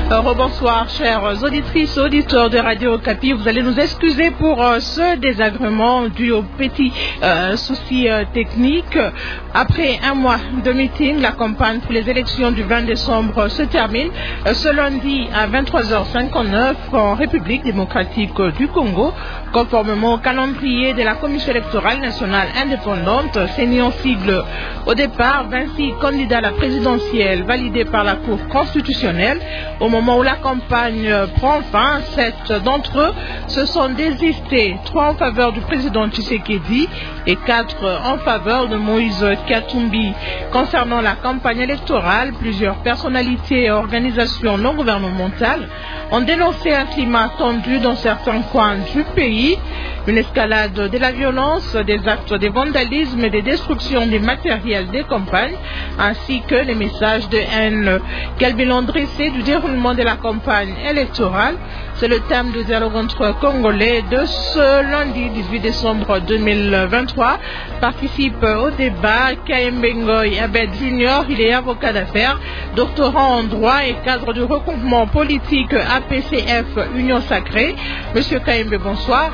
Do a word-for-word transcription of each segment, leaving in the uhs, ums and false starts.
Euh, Rebonsoir, chères auditrices, auditeurs de Radio Okapi. Vous allez nous excuser pour euh, ce désagrément dû aux petits euh, soucis euh, techniques. Après un mois de meeting, la campagne pour les élections du vingt décembre se termine euh, ce lundi à vingt-trois heures cinquante-neuf en République démocratique du Congo, conformément au calendrier de la Commission électorale nationale indépendante, CENI en sigle. Au départ, vingt-six candidats à la présidentielle validés par la Cour constitutionnelle. Au moment où la campagne prend fin, sept d'entre eux se sont désistés, trois en faveur du président Tshisekedi et quatre en faveur de Moïse Katumbi. Concernant la campagne électorale, plusieurs personnalités et organisations non gouvernementales ont dénoncé un climat tendu dans certains coins du pays, une escalade de la violence, des actes de vandalisme et des destructions du matériel des campagnes, ainsi que les messages de haine. Quel bilan dressé du déroulement de la campagne électorale? C'est le thème du dialogue entre Congolais de ce lundi dix-huit décembre deux mille vingt-trois. Participe au débat Kayembe Ngoy Abed Junior, il est avocat d'affaires, doctorant en droit et cadre du regroupement politique A P C F Union Sacrée. Monsieur Kayembe, bonsoir.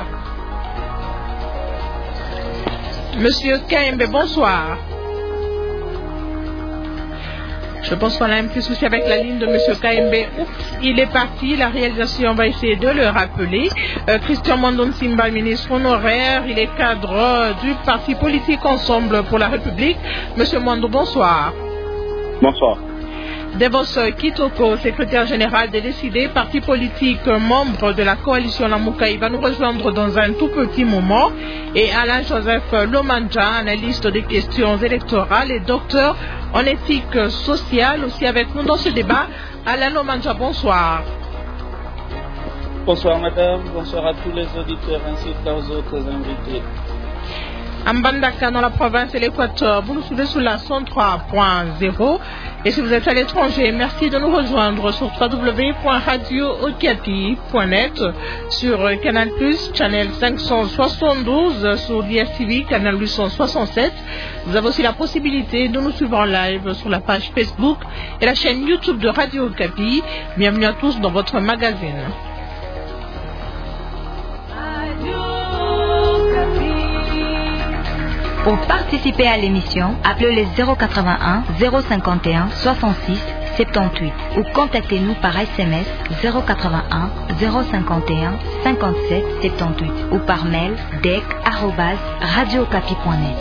Monsieur Kayembe, bonsoir. Je pense qu'on a un petit souci avec la ligne de Monsieur Kayembe. Oups, il est parti. La réalisation va essayer de le rappeler. Euh, Christian Mandon Simba, ministre honoraire, il est cadre du parti politique Ensemble pour la République. Monsieur Mandon, bonsoir. Bonsoir. Devos Kitoko, secrétaire général des décidés, parti politique, membre de la coalition Lamuka, il va nous rejoindre dans un tout petit moment. Et Alain Joseph Lomanja, analyste des questions électorales et docteur en éthique sociale, aussi avec nous dans ce débat. Alain Lomanja, bonsoir. Bonsoir madame, bonsoir à tous les auditeurs ainsi qu'aux autres invités. Mbandaka dans la province et l'Équateur, vous nous suivez sur la cent trois point zéro. Et si vous êtes à l'étranger, merci de nous rejoindre sur w w w point radio okapi point net, sur Canal Plus, Channel cinq cent soixante-douze, sur l'I S T V, Canal huit cent soixante-sept. Vous avez aussi la possibilité de nous suivre en live sur la page Facebook et la chaîne YouTube de Radio Okapi. Bienvenue à tous dans votre magazine. Pour participer à l'émission, appelez les zéro quatre-vingt-un zéro cinquante et un soixante-six soixante-dix-huit ou contactez-nous par S M S zéro quatre-vingt-un zéro cinquante et un cinquante-sept soixante-dix-huit ou par mail dec arobase radio okapi point net.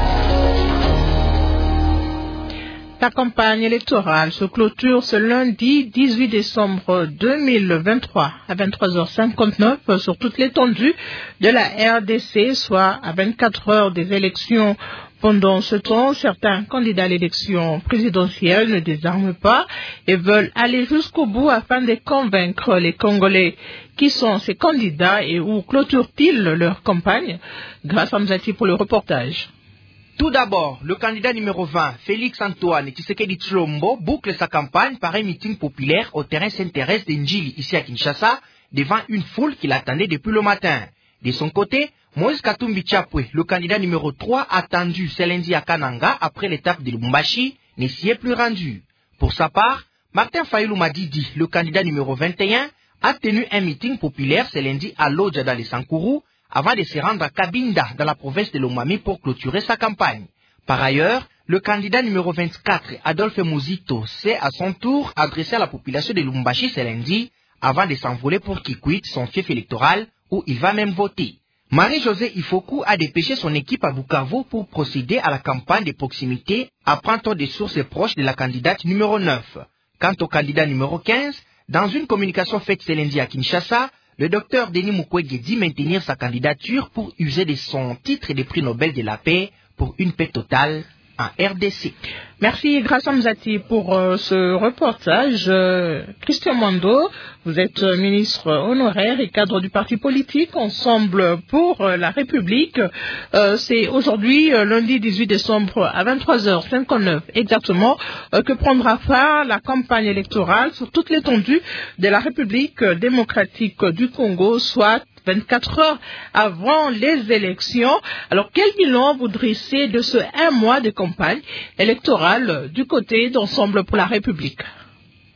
La campagne électorale se clôture ce lundi dix-huit décembre deux mille vingt-trois à vingt-trois heures cinquante-neuf sur toute l'étendue de la R D C, soit à vingt-quatre heures des élections. Pendant ce temps, certains candidats à l'élection présidentielle ne désarment pas et veulent aller jusqu'au bout afin de convaincre les Congolais. Qui sont ces candidats et où clôturent-ils leur campagne? Grâce à Mzati pour le reportage. Tout d'abord, le candidat numéro vingt, Félix Antoine Tshisekedi Tshilombo, boucle sa campagne par un meeting populaire au terrain Saint-Thérèse d'Indjili, ici à Kinshasa, devant une foule qui l'attendait depuis le matin. De son côté, Moïse Katumbi Chapwe, le candidat numéro trois, attendu ce lundi à Kananga après l'étape de Lubumbashi, ne s'y est plus rendu. Pour sa part, Martin Fayulu Madidi, le candidat numéro vingt et un, a tenu un meeting populaire ce lundi à Lodja dans les Sankourou, avant de se rendre à Kabinda, dans la province de Lomami, pour clôturer sa campagne. Par ailleurs, le candidat numéro vingt-quatre, Adolphe Mouzito, s'est à son tour adressé à la population de Lubumbashi ce lundi, avant de s'envoler pour Kikwit, son fief électoral, où il va même voter. Marie-Josée Ifoku a dépêché son équipe à Bukavu pour procéder à la campagne de proximité, apprend-on des sources proches de la candidate numéro neuf. Quant au candidat numéro quinze, dans une communication faite ce lundi à Kinshasa, le docteur Denis Mukwege dit maintenir sa candidature pour user de son titre de prix Nobel de la paix pour une paix totale en R D C. Merci Grassa Mzati pour euh, ce reportage. Euh, Christian Mando, vous êtes euh, ministre honoraire et cadre du parti politique Ensemble pour euh, la République. Euh, C'est aujourd'hui, euh, lundi dix-huit décembre à vingt-trois heures cinquante-neuf exactement, euh, que prendra fin la campagne électorale sur toute l'étendue de la République démocratique du Congo, soit vingt-quatre heures avant les élections. Alors, quel bilan vous dressez de ce un mois de campagne électorale du côté d'Ensemble pour la République?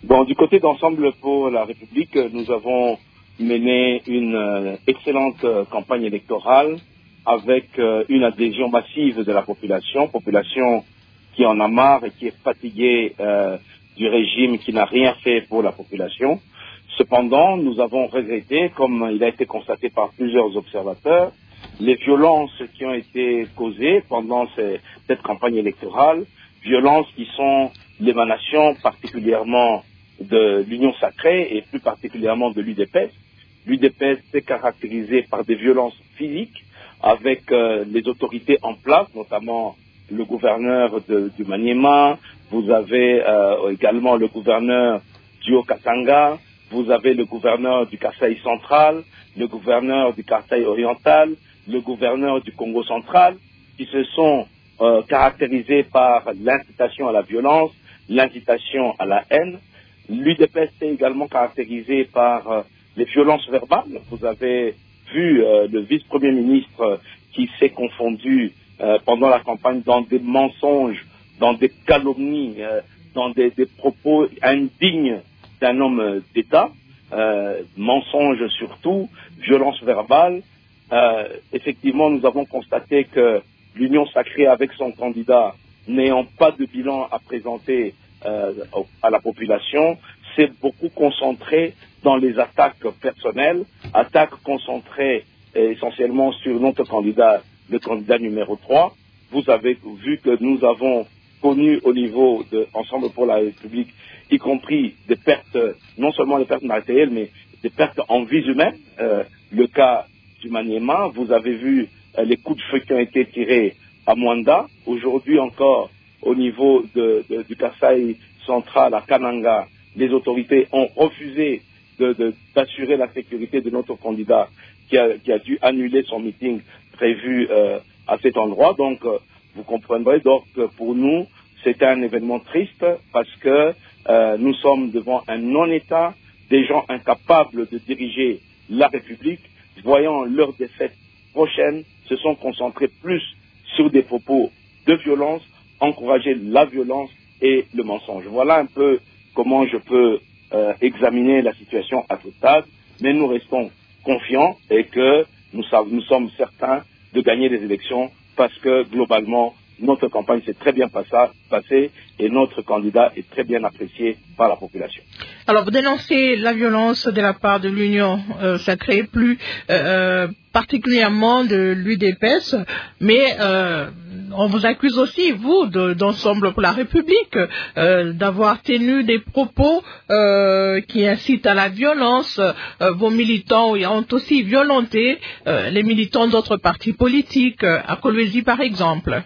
Bon, du côté d'Ensemble pour la République, nous avons mené une euh, excellente euh, campagne électorale avec euh, une adhésion massive de la population, population qui en a marre et qui est fatiguée euh, du régime qui n'a rien fait pour la population. Cependant, nous avons regretté, comme il a été constaté par plusieurs observateurs, les violences qui ont été causées pendant ces, cette campagne électorale, violences qui sont l'émanation particulièrement de l'Union sacrée et plus particulièrement de l'U D P S. L'U D P S s'est caractérisée par des violences physiques avec euh, les autorités en place, notamment le gouverneur de, du Maniema, vous avez euh, également le gouverneur du Haut-Katanga, vous avez le gouverneur du Kasaï central, le gouverneur du Kasaï oriental, le gouverneur du Congo central, qui se sont euh, caractérisés par l'incitation à la violence, l'incitation à la haine. L'U D P S est également caractérisé par euh, les violences verbales. Vous avez vu euh, le vice-premier ministre euh, qui s'est confondu euh, pendant la campagne dans des mensonges, dans des calomnies, euh, dans des, des propos indignes d'un homme d'État, euh, mensonges surtout, violences verbales. Euh, effectivement, nous avons constaté que l'Union sacrée, avec son candidat, n'ayant pas de bilan à présenter euh, à la population, s'est beaucoup concentré dans les attaques personnelles, attaques concentrées euh, essentiellement sur notre candidat, le candidat numéro trois. Vous avez vu que nous avons connu au niveau de Ensemble pour la République, y compris des pertes, non seulement des pertes matérielles, mais des pertes en vies humaines. Euh, le cas du Maniema, vous avez vu euh, les coups de feu qui ont été tirés à Mwanda. Aujourd'hui encore, au niveau de, de, du Kasaï central à Kananga, les autorités ont refusé de, de, d'assurer la sécurité de notre candidat qui a, qui a dû annuler son meeting prévu euh, à cet endroit. Donc, euh, vous comprendrez donc que pour nous, c'était un événement triste parce que euh, nous sommes devant un non-État, des gens incapables de diriger la République, voyant leur défaite prochaine, se sont concentrés plus sur des propos de violence, encourager la violence et le mensonge. Voilà un peu comment je peux euh, examiner la situation à ce stade, mais nous restons confiants et que nous, nous sommes certains de gagner les élections parce que globalement, notre campagne s'est très bien passée et notre candidat est très bien apprécié par la population. Alors, vous dénoncez la violence de la part de l'Union euh, sacrée, plus euh, particulièrement de l'U D P S, mais euh, on vous accuse aussi, vous, de, d'Ensemble pour la République, euh, d'avoir tenu des propos euh, qui incitent à la violence. Euh, vos militants ont aussi violenté euh, les militants d'autres partis politiques, à Kolwezi par exemple.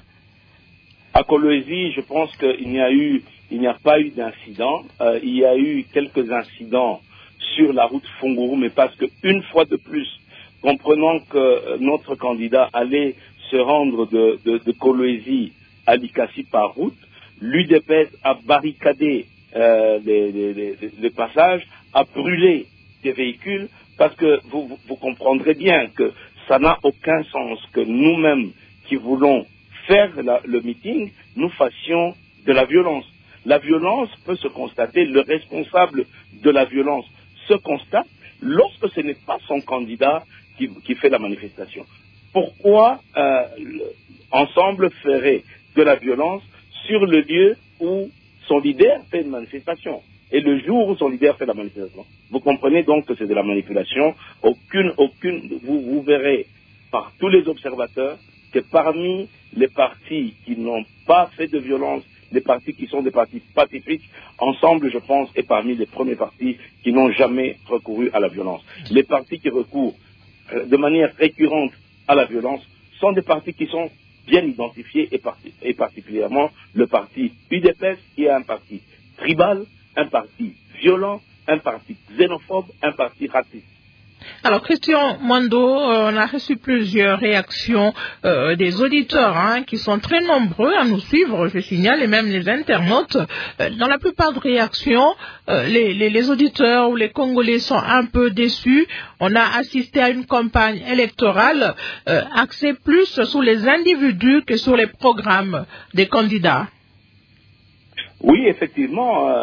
À Kolwezi, je pense qu'il n'y a eu, il n'y a pas eu d'incident. Euh, il y a eu quelques incidents sur la route Fonguru, mais parce qu'une fois de plus, comprenant que notre candidat allait se rendre de, de, de Kolwezi à Likasi par route, l'U D P S a barricadé euh, les, les, les, les passages, a brûlé des véhicules, parce que vous, vous, vous comprendrez bien que ça n'a aucun sens que nous-mêmes qui voulons faire la, le meeting, nous fassions de la violence. La violence peut se constater, le responsable de la violence se constate lorsque ce n'est pas son candidat qui, qui fait la manifestation. Pourquoi euh, Ensemble ferait de la violence sur le lieu où son leader fait une manifestation et le jour où son leader fait la manifestation? Vous comprenez donc que c'est de la manipulation. Aucune, aucune, vous, vous verrez par tous les observateurs que parmi les partis qui n'ont pas fait de violence, les partis qui sont des partis pacifiques, Ensemble, je pense, est parmi les premiers partis qui n'ont jamais recouru à la violence. Les partis qui recourent euh, de manière récurrente à la violence sont des partis qui sont bien identifiés et, parti, et particulièrement le parti U D P S qui est un parti tribal, un parti violent, un parti xénophobe, un parti raciste. Alors, Christian Mwando, euh, on a reçu plusieurs réactions euh, des auditeurs hein, qui sont très nombreux à nous suivre, je signale, et même les internautes. Euh, dans la plupart des réactions, euh, les, les, les auditeurs ou les Congolais sont un peu déçus. On a assisté à une campagne électorale euh, axée plus sur les individus que sur les programmes des candidats. Oui, effectivement, euh,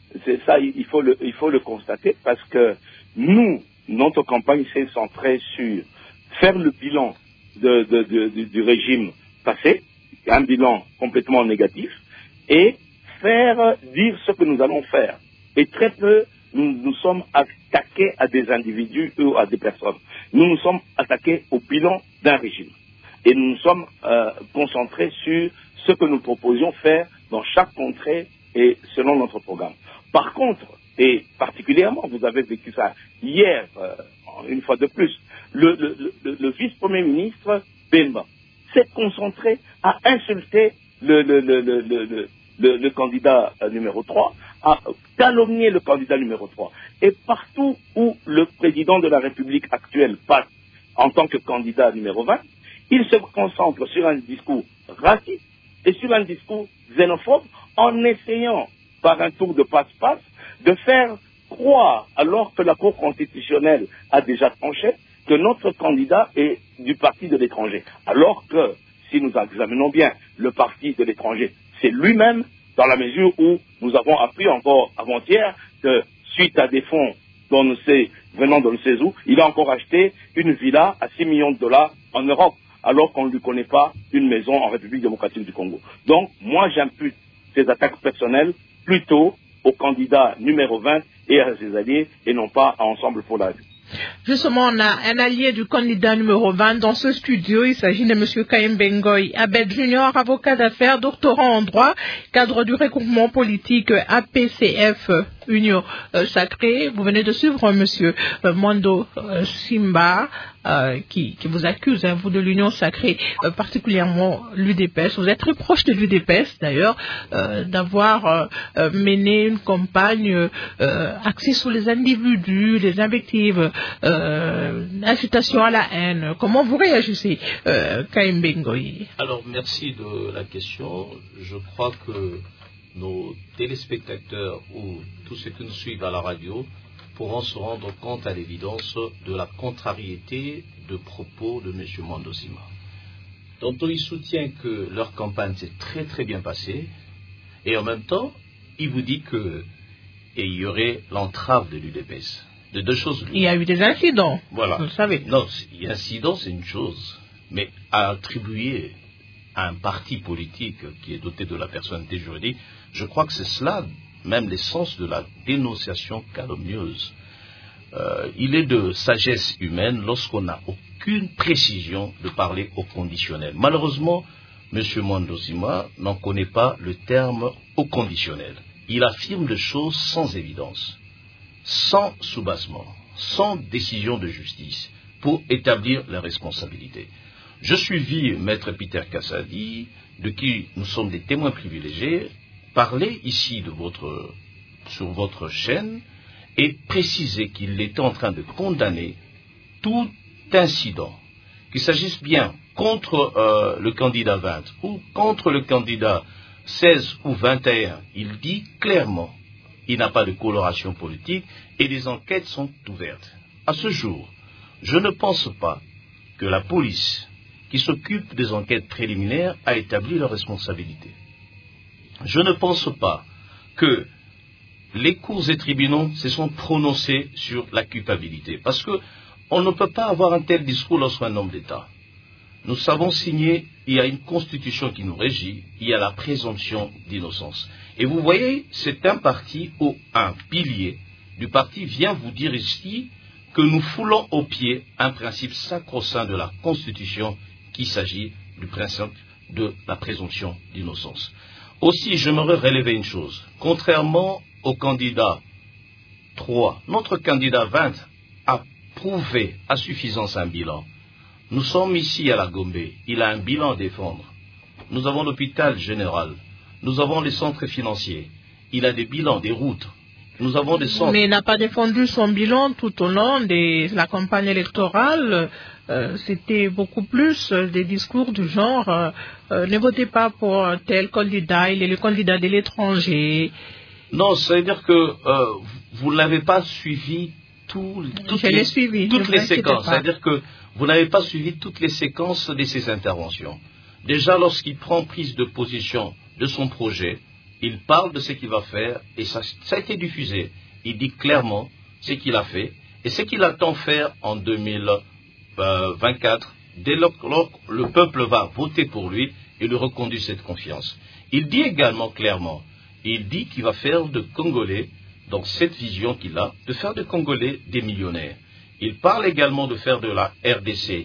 c'est ça, il faut le, il faut le constater, parce que nous, notre campagne s'est centrée sur faire le bilan de, de, de, de, du régime passé, un bilan complètement négatif, et faire dire ce que nous allons faire. Et très peu, nous nous sommes attaqués à des individus ou à des personnes. Nous nous sommes attaqués au bilan d'un régime. Et nous nous sommes euh, concentrés sur ce que nous proposions faire dans chaque contrée et selon notre programme. Par contre, et particulièrement, vous avez vécu ça hier, euh, une fois de plus, le, le, le, le vice-premier ministre Bemba s'est concentré à insulter le, le, le, le, le, le, le candidat numéro trois, à calomnier le candidat numéro trois. Et partout où le président de la République actuelle passe en tant que candidat numéro vingt, il se concentre sur un discours raciste et sur un discours xénophobe en essayant, par un tour de passe-passe, de faire croire, alors que la Cour constitutionnelle a déjà tranché, que notre candidat est du parti de l'étranger. Alors que, si nous examinons bien le parti de l'étranger, c'est lui-même, dans la mesure où nous avons appris encore avant-hier que, suite à des fonds dont on sait, venant de ne sait où, il a encore acheté une villa à six millions de dollars en Europe, alors qu'on ne lui connaît pas une maison en République démocratique du Congo. Donc, moi, j'impute ces attaques personnelles plutôt au candidat numéro vingt et à ses alliés, et non pas à Ensemble pour la vie. Justement, on a un allié du candidat numéro vingt dans ce studio. Il s'agit de M. Kayembe Ngoy Abed Junior, avocat d'affaires, doctorant en droit, cadre du regroupement politique A P C F Union euh, Sacrée. Vous venez de suivre M. Euh, Mwando euh, Simba, euh, qui, qui vous accuse, hein, vous de l'Union Sacrée, euh, particulièrement l'U D P S. Vous êtes très proche de l'U D P S, d'ailleurs, euh, d'avoir euh, euh, mené une campagne euh, axée sur les individus, les invectives, euh, incitation à la haine. Comment vous réagissez, euh, Kayembe Ngoy? Alors, merci de la question. Je crois que nos téléspectateurs ou tous ceux qui nous suivent à la radio pourront se rendre compte à l'évidence de la contrariété de propos de M. Mwando Simba. Tantôt il soutient que leur campagne s'est très très bien passée, et en même temps il vous dit que et il y aurait l'entrave de l'U D P S. De deux choses. Il y a eu des incidents. Voilà. Vous le savez. Non, incident c'est une chose, mais à attribuer à un parti politique qui est doté de la personnalité juridique, je crois que c'est cela même l'essence de la dénonciation calomnieuse. Euh, il est de sagesse humaine lorsqu'on n'a aucune précision de parler au conditionnel. Malheureusement, M. Mwando Simba n'en connaît pas le terme au conditionnel. Il affirme des choses sans évidence, sans soubassement, sans décision de justice pour établir la responsabilité. Je suivis Maître Peter Kassadi, de qui nous sommes des témoins privilégiés, parler ici de votre, sur votre chaîne et préciser qu'il était en train de condamner tout incident, qu'il s'agisse bien contre euh, le candidat vingt ou contre le candidat seize ou vingt et un. Il dit clairement il n'a pas de coloration politique et les enquêtes sont ouvertes. À ce jour, je ne pense pas que la police qui s'occupe des enquêtes préliminaires a établi leur responsabilité. Je ne pense pas que les cours et tribunaux se sont prononcés sur la culpabilité, parce que on ne peut pas avoir un tel discours lorsqu'un homme d'État. Nous savons signer, il y a une constitution qui nous régit, il y a la présomption d'innocence. Et vous voyez, c'est un parti ou un pilier du parti vient vous dire ici que nous foulons au pied un principe sacro-saint de la Constitution, qu'il s'agit du principe de la présomption d'innocence. Aussi, j'aimerais relever une chose. Contrairement au candidat trois, notre candidat vingt a prouvé à suffisance un bilan. Nous sommes ici à la Gombe, il a un bilan à défendre. Nous avons l'hôpital général, nous avons les centres financiers, il a des bilans, des routes. Nous avons des centres. Mais il n'a pas défendu son bilan tout au long de la campagne électorale. Euh, c'était beaucoup plus euh, des discours du genre euh, euh, ne votez pas pour tel candidat, il est le candidat de l'étranger. Non, c'est-à-dire que euh, vous ne l'avez pas suivi tout, toutes, les, suivi, toutes les séquences. C'est-à-dire que vous n'avez pas suivi toutes les séquences de ses interventions. Déjà, lorsqu'il prend prise de position de son projet, il parle de ce qu'il va faire, et ça, ça a été diffusé. Il dit clairement ce qu'il a fait, et ce qu'il attend faire en deux mille vingt-quatre, dès lors que le peuple va voter pour lui et lui reconduire cette confiance. Il dit également clairement, il dit qu'il va faire de Congolais, donc cette vision qu'il a, de faire de Congolais des millionnaires. Il parle également de faire de la R D C,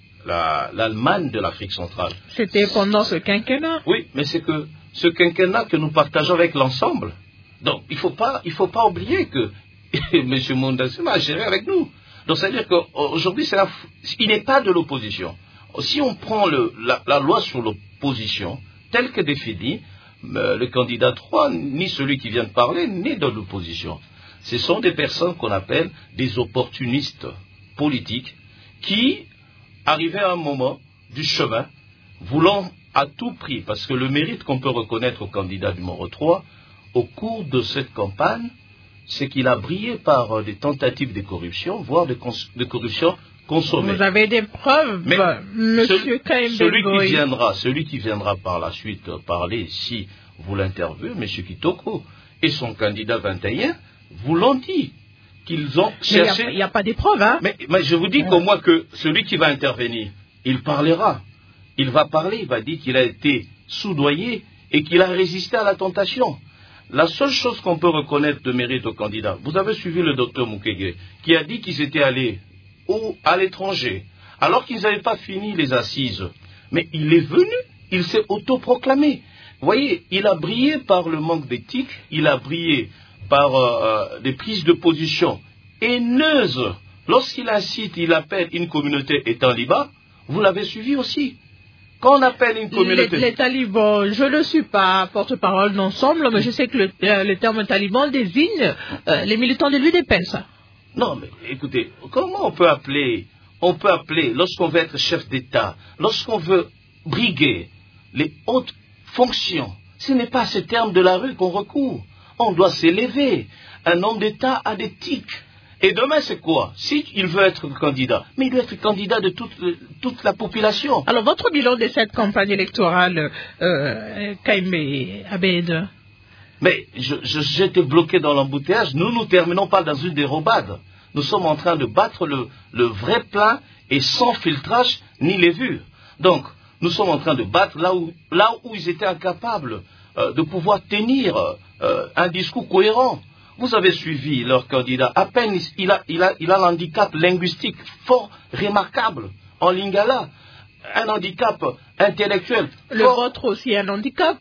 la, l'Allemagne de l'Afrique centrale. C'était pendant ce quinquennat? Oui, mais c'est que ce quinquennat que nous partageons avec l'ensemble. Donc, il ne faut pas, il faut pas oublier que M. Mondassima a géré avec nous. Donc, c'est-à-dire qu'aujourd'hui, c'est la, il n'est pas de l'opposition. Si on prend le, la, la loi sur l'opposition, telle que définie, euh, le candidat trois, ni celui qui vient de parler, n'est de l'opposition. Ce sont des personnes qu'on appelle des opportunistes politiques qui, arrivaient à un moment du chemin, voulant à tout prix, parce que le mérite qu'on peut reconnaître au candidat numéro trois, au cours de cette campagne, c'est qu'il a brillé par euh, des tentatives de corruption, voire de, cons- de corruption consommée. Vous avez des preuves, Mais Monsieur Kaimbe celui Goï. qui viendra, celui qui viendra par la suite euh, parler, si vous l'interviewez, M. Kitoko et son candidat vingt et un, vous l'ont dit, qu'ils ont cherché... Il n'y a, a pas des preuves, hein? Mais, mais je vous dis qu'au moins que celui qui va intervenir, il parlera. Il va parler, il va dire qu'il a été soudoyé et qu'il a résisté à la tentation. La seule chose qu'on peut reconnaître de mérite au candidat, vous avez suivi le docteur Mukwege, qui a dit qu'ils étaient allés au, à l'étranger, alors qu'ils n'avaient pas fini les assises. Mais il est venu, il s'est autoproclamé. Vous voyez, il a brillé par le manque d'éthique, il a brillé par euh, des prises de position haineuses. Lorsqu'il incite, il appelle une communauté étant libre, vous l'avez suivi aussi. Quand on appelle une communauté... Les, les talibans, je ne suis pas porte-parole d'ensemble, mais je sais que le, euh, le terme taliban désigne euh, les militants de l'U D P S. Non, mais écoutez, comment on peut appeler, on peut appeler, lorsqu'on veut être chef d'État, lorsqu'on veut briguer les hautes fonctions, ce n'est pas à ce terme de la rue qu'on recourt. On doit s'élever. Un homme d'État a des tics. Et demain, c'est quoi? S'il veut être candidat, mais il doit être candidat de toute, toute la population. Alors, votre bilan de cette campagne électorale, euh, Kaimbe Abed? Mais je, je, j'étais bloqué dans l'embouteillage. Nous, nous terminons pas dans une dérobade. Nous sommes en train de battre le, le vrai plein et sans filtrage ni levure. Donc, nous sommes en train de battre là où, là où ils étaient incapables euh, de pouvoir tenir euh, un discours cohérent. Vous avez suivi leur candidat. À peine il a, il a, il a l'handicap linguistique fort, remarquable en lingala. Un handicap intellectuel. Le fort. vôtre aussi un handicap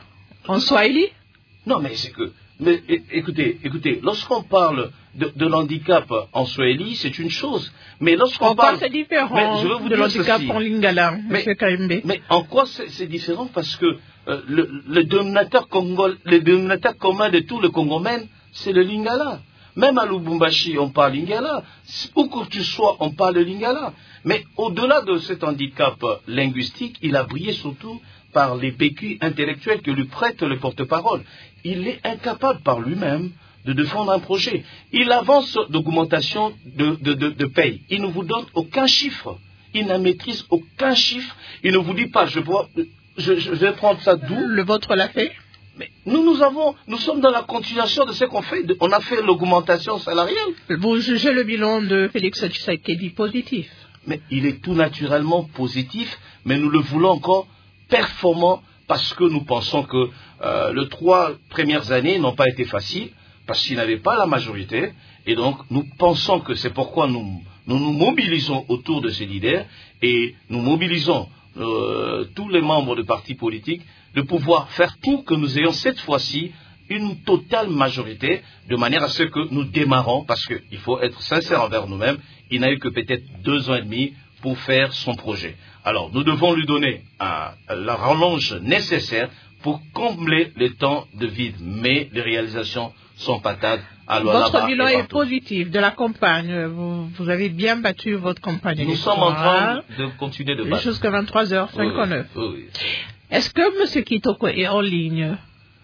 en swahili? Non, mais c'est que... Mais écoutez, écoutez, lorsqu'on parle de, de l'handicap en swahili, c'est une chose. Mais lorsqu'on en parle... quoi c'est différent mais je veux vous de dire l'handicap ceci. en lingala, mais, M. Kaimbe? Mais en quoi c'est, c'est différent? Parce que euh, le, le, dénominateur Congol, le dénominateur commun de tout le Congomène, c'est le lingala. Même à Lubumbashi, on parle lingala. Où que tu sois, on parle lingala. Mais au-delà de cet handicap linguistique, il a brillé surtout par les béquilles intellectuelles que lui prête le porte-parole. Il est incapable par lui-même de défendre un projet. Il avance d'augmentation de, de, de, de paye. Il ne vous donne aucun chiffre. Il ne maîtrise aucun chiffre. Il ne vous dit pas, je, vois, je, je vais prendre ça d'où. Le vôtre l'a fait? Mais nous, nous avons, nous sommes dans la continuation de ce qu'on fait. On a fait l'augmentation salariale. Vous jugez le bilan de Félix Tshisekedi positif? Mais il est tout naturellement positif, mais nous le voulons encore performant parce que nous pensons que euh, les trois premières années n'ont pas été faciles, parce qu'il n'avait pas la majorité, et donc nous pensons que c'est pourquoi nous nous, nous mobilisons autour de ces leaders, et nous mobilisons euh, tous les membres de partis politiques de pouvoir faire tout que nous ayons cette fois-ci une totale majorité, de manière à ce que nous démarrons, parce qu'il faut être sincère envers nous-mêmes, il n'a eu que peut-être deux ans et demi pour faire son projet. Alors, nous devons lui donner un, la rallonge nécessaire pour combler les temps de vide, mais les réalisations sont patates. Votre bilan est positif de la campagne. Vous, vous avez bien battu votre campagne Nous électorale. sommes en train de continuer de battre. Jusqu'à vingt-trois heures cinquante-neuf. Oui, oui, oui. Est-ce que M. Kitoko est en ligne?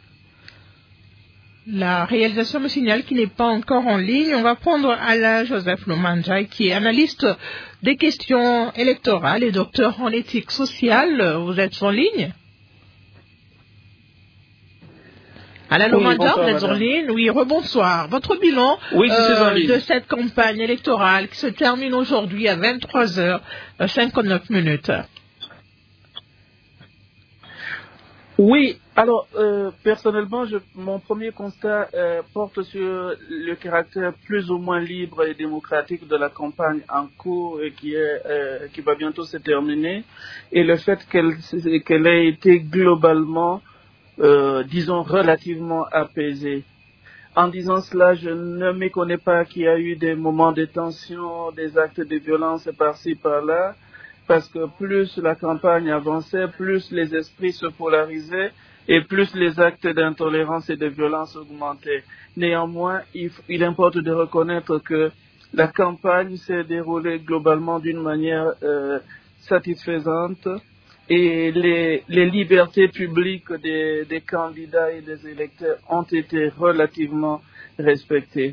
La réalisation me signale qu'il n'est pas encore en ligne. On va prendre Alain Joseph Lomandjai, qui est analyste des questions électorales et docteur en éthique sociale. Vous êtes en ligne? Alain Oui, Lomandja, bonsoir, vous êtes en madame. ligne. Oui, rebonsoir. Votre bilan Oui, je suis en euh, ligne. de cette campagne électorale qui se termine aujourd'hui à vingt-trois heures cinquante-neuf minutes. Oui, alors euh, personnellement, je, mon premier constat euh, porte sur le caractère plus ou moins libre et démocratique de la campagne en cours et qui est euh, qui va bientôt se terminer, et le fait qu'elle qu'elle ait été globalement, euh, disons, relativement apaisée. En disant cela, je ne méconnais pas qu'il y a eu des moments de tension, des actes de violence par-ci par-là, parce que plus la campagne avançait, plus les esprits se polarisaient et plus les actes d'intolérance et de violence augmentaient. Néanmoins, il, il importe de reconnaître que la campagne s'est déroulée globalement d'une manière euh, satisfaisante, et les, les libertés publiques des, des candidats et des électeurs ont été relativement respectées.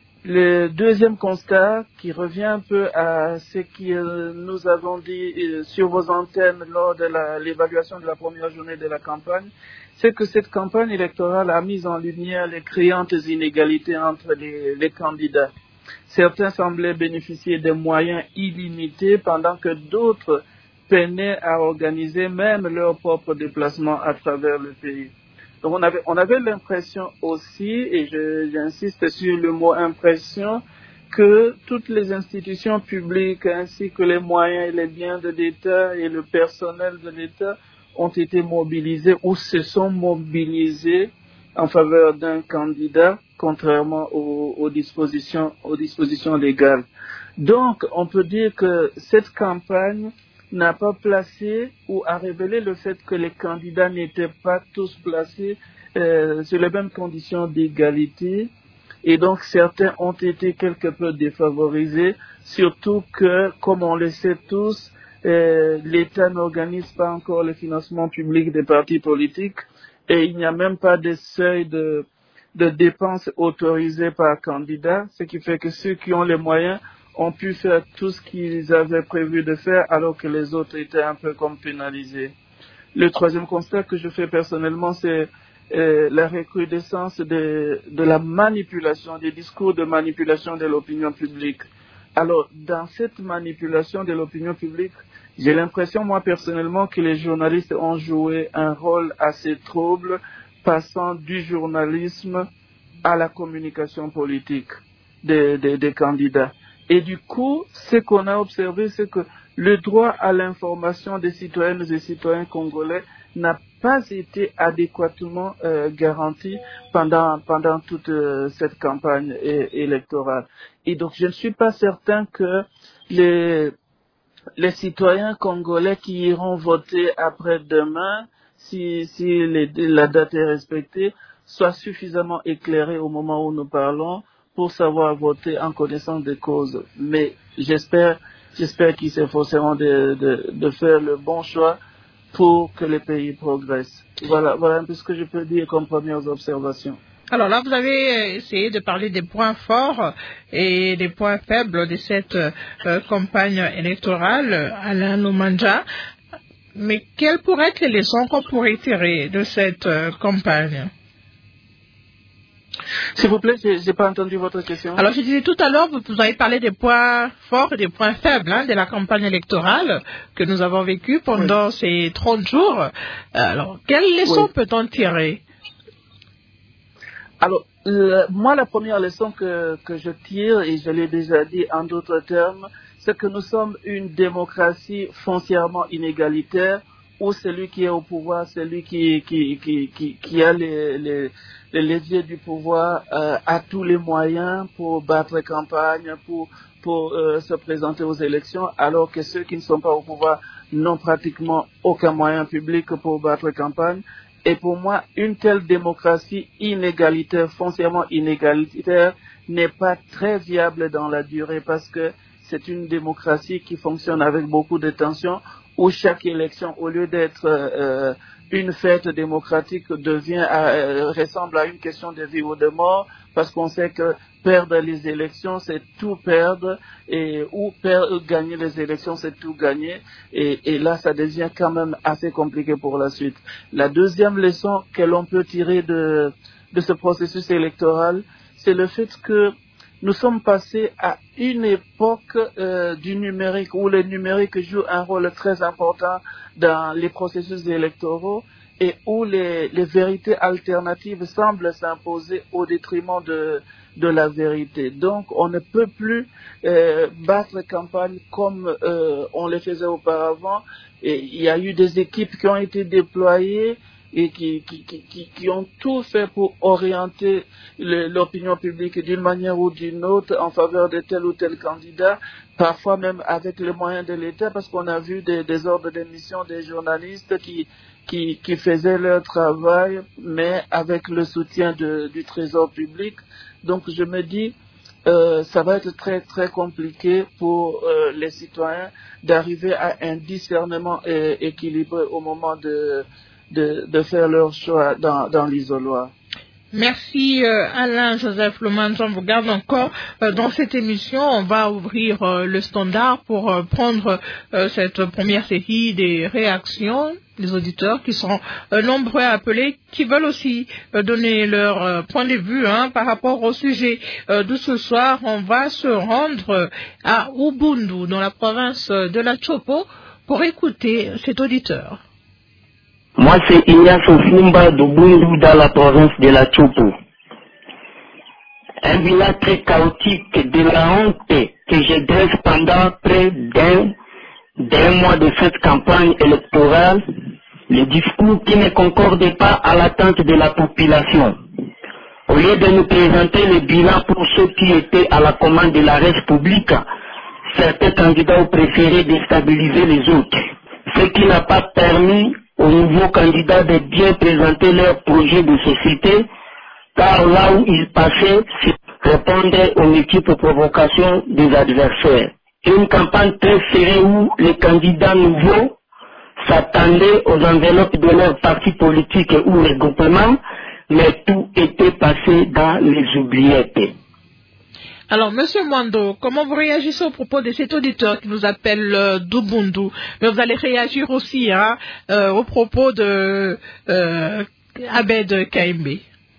Le deuxième constat, qui revient un peu à ce que nous avons dit sur vos antennes lors de la, l'évaluation de la première journée de la campagne, c'est que cette campagne électorale a mis en lumière les criantes inégalités entre les, les candidats. Certains semblaient bénéficier de moyens illimités, pendant que d'autres peinaient à organiser même leur propre déplacement à travers le pays. Donc on avait, on avait l'impression aussi, et je, j'insiste sur le mot impression, que toutes les institutions publiques ainsi que les moyens et les biens de l'État et le personnel de l'État ont été mobilisés ou se sont mobilisés en faveur d'un candidat, contrairement aux, aux dispositions, aux dispositions légales. Donc on peut dire que cette campagne n'a pas placé ou a révélé le fait que les candidats n'étaient pas tous placés euh, sur les mêmes conditions d'égalité, et donc certains ont été quelque peu défavorisés, surtout que, comme on le sait tous, euh, l'État n'organise pas encore le financement public des partis politiques, et il n'y a même pas de seuil de, de dépenses autorisées par candidat, ce qui fait que ceux qui ont les moyens ont pu faire tout ce qu'ils avaient prévu de faire, alors que les autres étaient un peu comme pénalisés. Le troisième constat que je fais personnellement, c'est euh, la recrudescence de, de la manipulation, des discours de manipulation de l'opinion publique. Alors, dans cette manipulation de l'opinion publique, j'ai l'impression, moi personnellement, que les journalistes ont joué un rôle assez trouble, passant du journalisme à la communication politique des, des, des candidats. Et du coup, ce qu'on a observé, c'est que le droit à l'information des citoyennes et citoyens congolais n'a pas été adéquatement euh, garanti pendant pendant toute euh, cette campagne é- électorale. Et donc, je ne suis pas certain que les les citoyens congolais qui iront voter après-demain, si si les, la date est respectée, soient suffisamment éclairés au moment où nous parlons pour savoir voter en connaissance de cause. Mais j'espère, j'espère qu'ils s'efforceront de, de, de faire le bon choix pour que le pays progresse. Voilà, voilà un peu ce que je peux dire comme premières observations. Alors là, vous avez essayé de parler des points forts et des points faibles de cette euh, campagne électorale, Alain Lomandja. Mais quelles pourraient être les leçons qu'on pourrait tirer de cette euh, campagne? S'il vous plaît, j'ai, j'ai pas entendu votre question. Alors, je disais tout à l'heure, vous, vous avez parlé des points forts et des points faibles hein, de la campagne électorale que nous avons vécue pendant oui. ces trente jours. Alors, quelles leçons oui. peut-on tirer? Alors, le, moi, la première leçon que, que je tire, et je l'ai déjà dit en d'autres termes, c'est que nous sommes une démocratie foncièrement inégalitaire, où celui qui est au pouvoir, celui qui, qui, qui, qui, qui a les, les, les leviers du pouvoir, euh, a tous les moyens pour battre campagne, pour, pour euh, se présenter aux élections, alors que ceux qui ne sont pas au pouvoir n'ont pratiquement aucun moyen public pour battre campagne. Et pour moi, une telle démocratie inégalitaire, foncièrement inégalitaire, n'est pas très viable dans la durée, parce que c'est une démocratie qui fonctionne avec beaucoup de tensions, où chaque élection, au lieu d'être euh, une fête démocratique, devient euh, ressemble à une question de vie ou de mort, parce qu'on sait que perdre les élections, c'est tout perdre, et ou perdre, gagner les élections, c'est tout gagner, et, et là, ça devient quand même assez compliqué pour la suite. La deuxième leçon que l'on peut tirer de de ce processus électoral, c'est le fait que nous sommes passés à une époque euh, du numérique où le numérique joue un rôle très important dans les processus électoraux et où les, les vérités alternatives semblent s'imposer au détriment de, de la vérité. Donc, on ne peut plus euh, battre campagne comme euh, on le faisait auparavant. Et il y a eu des équipes qui ont été déployées et qui, qui, qui, qui ont tout fait pour orienter le, l'opinion publique d'une manière ou d'une autre en faveur de tel ou tel candidat, parfois même avec les moyens de l'État, parce qu'on a vu des, des ordres d'émission des journalistes qui, qui, qui faisaient leur travail, mais avec le soutien de, du Trésor public. Donc je me dis, euh, ça va être très très compliqué pour euh, les citoyens d'arriver à un discernement euh, équilibré au moment de De, de faire leur choix dans, dans l'isoloir. Merci euh, Alain Joseph Lomans. On vous garde encore euh, dans cette émission. On va ouvrir euh, le standard pour euh, prendre euh, cette première série des réactions des auditeurs qui sont euh, nombreux à appeler, qui veulent aussi euh, donner leur euh, point de vue hein, par rapport au sujet euh, de ce soir. On va se rendre à Ubundu, dans la province de la Chopo, pour écouter cet auditeur. Moi, c'est Ignacio Fumba de Bundu dans la province de la Chopo. Un bilan très chaotique de la honte que je dresse pendant près d'un, d'un mois de cette campagne électorale, le discours qui ne concorde pas à l'attente de la population. Au lieu de nous présenter le bilan pour ceux qui étaient à la commande de la République, certains candidats ont préféré déstabiliser les autres, ce qui n'a pas permis aux nouveaux candidats de bien présenter leur projet de société, car là où ils passaient, c'est répondre aux multiples provocations des adversaires. Une campagne très serrée où les candidats nouveaux s'attendaient aux enveloppes de leur parti politique ou regroupement, mais tout était passé dans les oubliettes. Alors, Monsieur Mwando, comment vous réagissez au propos de cet auditeur qui nous appelle euh, d'Ubundu? Mais vous allez réagir aussi hein, euh, au propos de euh, Abed Kaimbe.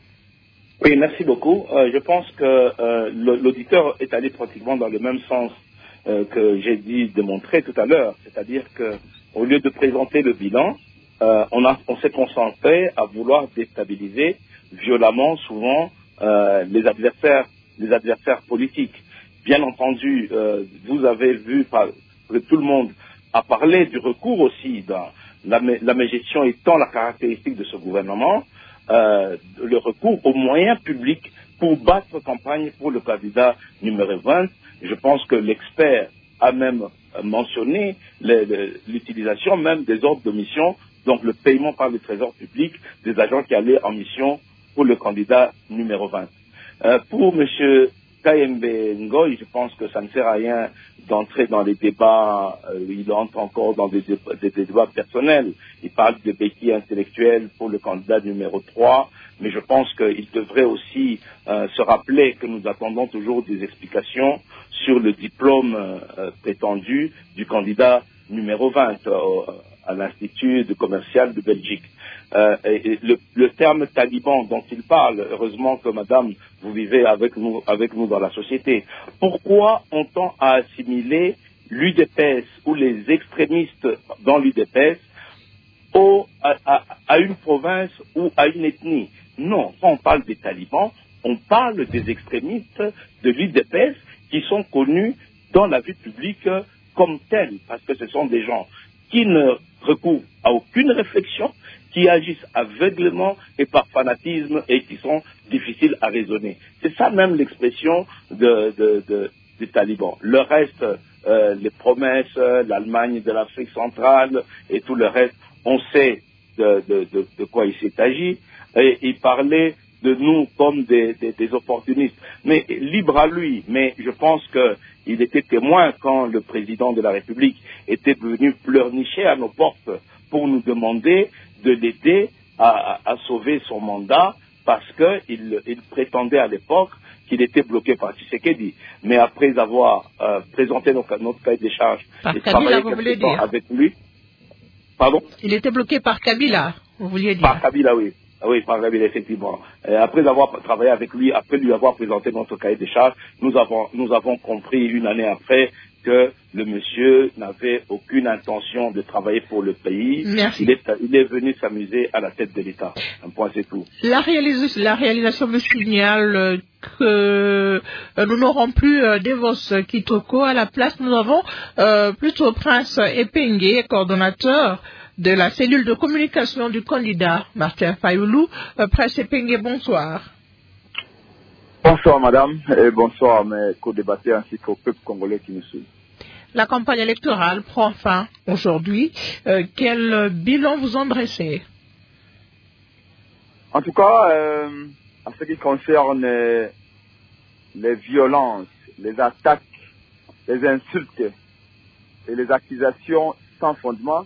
Oui, merci beaucoup. Euh, je pense que euh, l'auditeur est allé pratiquement dans le même sens euh, que j'ai dit démontrer tout à l'heure. C'est-à-dire que au lieu de présenter le bilan, euh, on, a, on s'est concentré à vouloir déstabiliser violemment, souvent, euh, les adversaires les adversaires politiques. Bien entendu, euh, vous avez vu par, que tout le monde a parlé du recours aussi dans la, la mégestion étant la caractéristique de ce gouvernement, euh, le recours aux moyens publics pour battre campagne pour le candidat numéro vingt. Je pense que l'expert a même mentionné le, le, l'utilisation même des ordres de mission, donc le paiement par le Trésor public des agents qui allaient en mission pour le candidat numéro vingt. Euh, pour M. Kaimbe Ngoy, je pense que ça ne sert à rien d'entrer dans les débats, euh, il entre encore dans des, débats, des, des débats personnels. Il parle de béquilles intellectuelles pour le candidat numéro trois, mais je pense qu'il devrait aussi euh, se rappeler que nous attendons toujours des explications sur le diplôme euh, prétendu du candidat numéro vingt euh, à l'Institut de commercial de Belgique. Euh, et, et le, le terme taliban dont il parle, heureusement que madame, vous vivez avec nous, avec nous dans la société. Pourquoi on tend à assimiler l'U D P S ou les extrémistes dans l'U D P S au, à, à, à une province ou à une ethnie? Non, quand on parle des talibans, on parle des extrémistes de l'U D P S qui sont connus dans la vie publique comme tels, parce que ce sont des gens qui ne recourent à aucune réflexion, qui agissent aveuglément et par fanatisme et qui sont difficiles à raisonner. C'est ça même l'expression de, de, de, des talibans. Le reste, euh, les promesses, l'Allemagne de l'Afrique centrale et tout le reste, on sait de, de, de, de quoi il s'est agi. Et il parlait de nous comme des, des, des opportunistes. Mais libre à lui, mais je pense qu'il était témoin quand le président de la République était venu pleurnicher à nos portes pour nous demander de l'aider à, à, à sauver son mandat parce qu'il il prétendait à l'époque qu'il était bloqué par Tshisekedi. Mais après avoir euh, présenté notre, notre cahier des charges par et Kabila, travaillé vous voulez quelque temps dire. avec lui... Pardon ? Il était bloqué par Kabila, vous vouliez dire. Par Kabila, oui. Oui, par Kabila, effectivement. Et après avoir travaillé avec lui, après lui avoir présenté notre cahier de charges, nous avons, nous avons compris une année après que le monsieur n'avait aucune intention de travailler pour le pays. Merci. Il est, il est venu s'amuser à la tête de l'État. Un point, c'est tout. La réalisation, la réalisation me signale que nous n'aurons plus euh, Devos Kitoko. À la place, nous avons euh, plutôt Prince Epengue, coordonnateur de la cellule de communication du candidat Martin Fayoulou. Euh, Prince Epengue, bonsoir. Bonsoir madame et bonsoir à mes co-débatteurs ainsi qu'au peuple congolais qui nous suit. La campagne électorale prend fin aujourd'hui. Euh, quel bilan vous en dressez? En tout cas, euh, en ce qui concerne euh, les violences, les attaques, les insultes et les accusations sans fondement,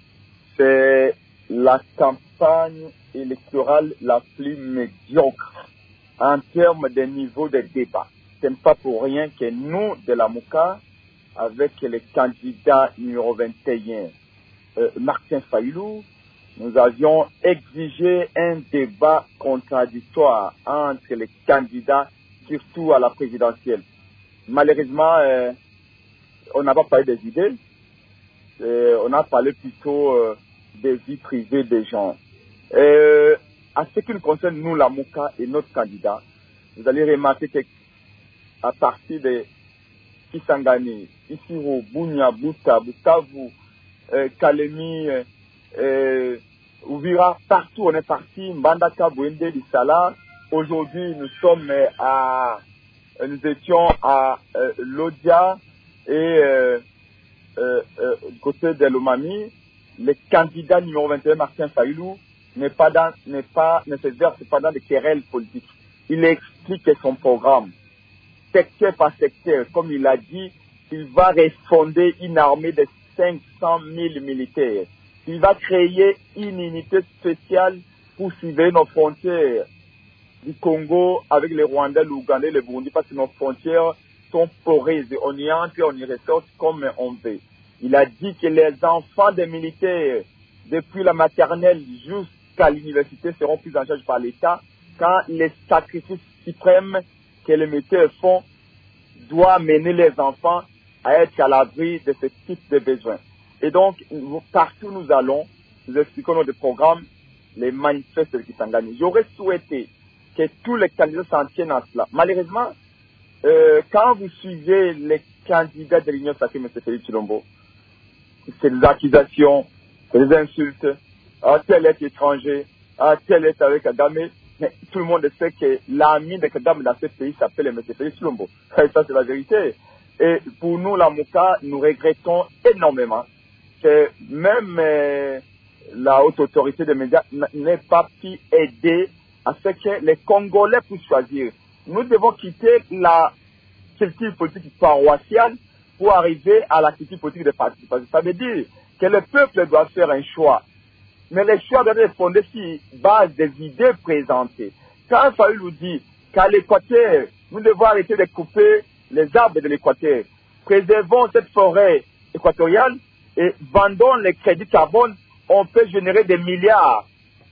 c'est la campagne électorale la plus médiocre en termes de niveau de débat. Ce n'est pas pour rien que nous, de la Mouka, avec le candidat numéro vingt et un, euh, Martin Fayoulou, nous avions exigé un débat contradictoire entre les candidats, surtout à la présidentielle. Malheureusement, euh, on n'a pas parlé des idées, euh, on a parlé plutôt euh, des vies privées des gens. Euh, à ce qui nous concerne, nous, la Mouka et notre candidat, vous allez remarquer qu'à partir de Kisangani, Isiro, Bunia, Buta, Bukavu, euh, Kalemi, euh, euh, Ouvira, partout on est parti, Mbandaka, Bouende, Lissala. Aujourd'hui, nous sommes à, nous étions à euh, Lodia et euh, euh, euh, côté de l'Omami. Le candidat numéro vingt et un, Martin Fayoulou, n'est pas dans, n'est pas, ne se verse pas dans des querelles politiques. Il explique son programme, secteur par secteur, comme il a dit, il va refonder une armée de cinq cent mille militaires. Il va créer une unité spéciale pour surveiller nos frontières du Congo avec le Rwanda, l'Ouganda et le Burundi, parce que nos frontières sont poreuses. On y entre, on y ressort comme on veut. Il a dit que les enfants des militaires, depuis la maternelle jusqu'à l'université, seront pris en charge par l'État quand les sacrifices suprêmes que les militaires font doivent mener les enfants à être à l'abri de ce type de besoins. Et donc, partout où nous allons, nous expliquons notre programme, les manifestes de Kisangani. J'aurais souhaité que tous les candidats s'en tiennent à cela. Malheureusement, euh, quand vous suivez les candidats de l'Union sacrée, M. Félix Tshilombo, c'est des accusations, c'est des insultes, ah, tel est étranger, ah, tel est avec Kagame. Mais tout le monde sait que l'ami de Kagame dans ce pays s'appelle M. Félix Tshilombo. Ça, c'est la vérité. Et pour nous, la Mouka, nous regrettons énormément que même euh, la haute autorité des médias n'ait pas pu aider à ce que les Congolais puissent choisir. Nous devons quitter la culture politique paroissiale pour arriver à la culture politique de participation. Ça veut dire que le peuple doit faire un choix. Mais les choix doivent être fondés sur base des idées présentées. Quand Fayoulou dit qu'à l'Équateur, nous devons arrêter de couper les arbres de l'Équateur, préservons cette forêt équatoriale et vendons les crédits carbone, on peut générer des milliards.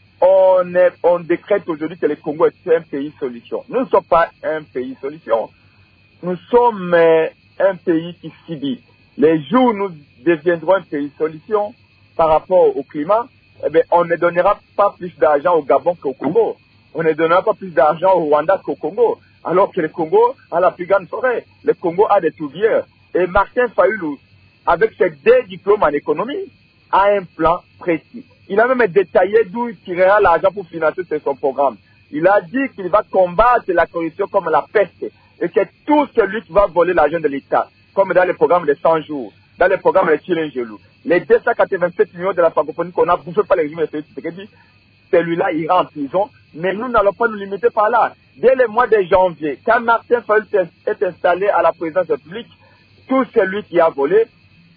On, est, on décrète aujourd'hui que le Congo est un pays solution. Nous ne sommes pas un pays solution. Nous sommes euh, un pays qui subit. Les jours où nous deviendrons un pays solution par rapport au climat, eh bien, on ne donnera pas plus d'argent au Gabon qu'au Congo. On ne donnera pas plus d'argent au Rwanda qu'au Congo. Alors que le Congo a la plus grande forêt. Le Congo a des tourbières. Et Martin Fayoulou, avec ses deux diplômes en économie, a un plan précis. Il a même détaillé d'où il tirera l'argent pour financer son programme. Il a dit qu'il va combattre la corruption comme la peste. Et que tout celui qui va voler l'argent de l'État, comme dans le programme de cent jours, dans le programme de Chilengelou, les deux cent quatre-vingt-sept millions de la francophonie qu'on a bouffé par le régime de Félix Tshisekedi, celui-là ira en prison. Mais nous n'allons pas nous limiter par là. Dès le mois de janvier, quand Martin Fayoulou est installé à la présidence publique, tout celui qui a volé,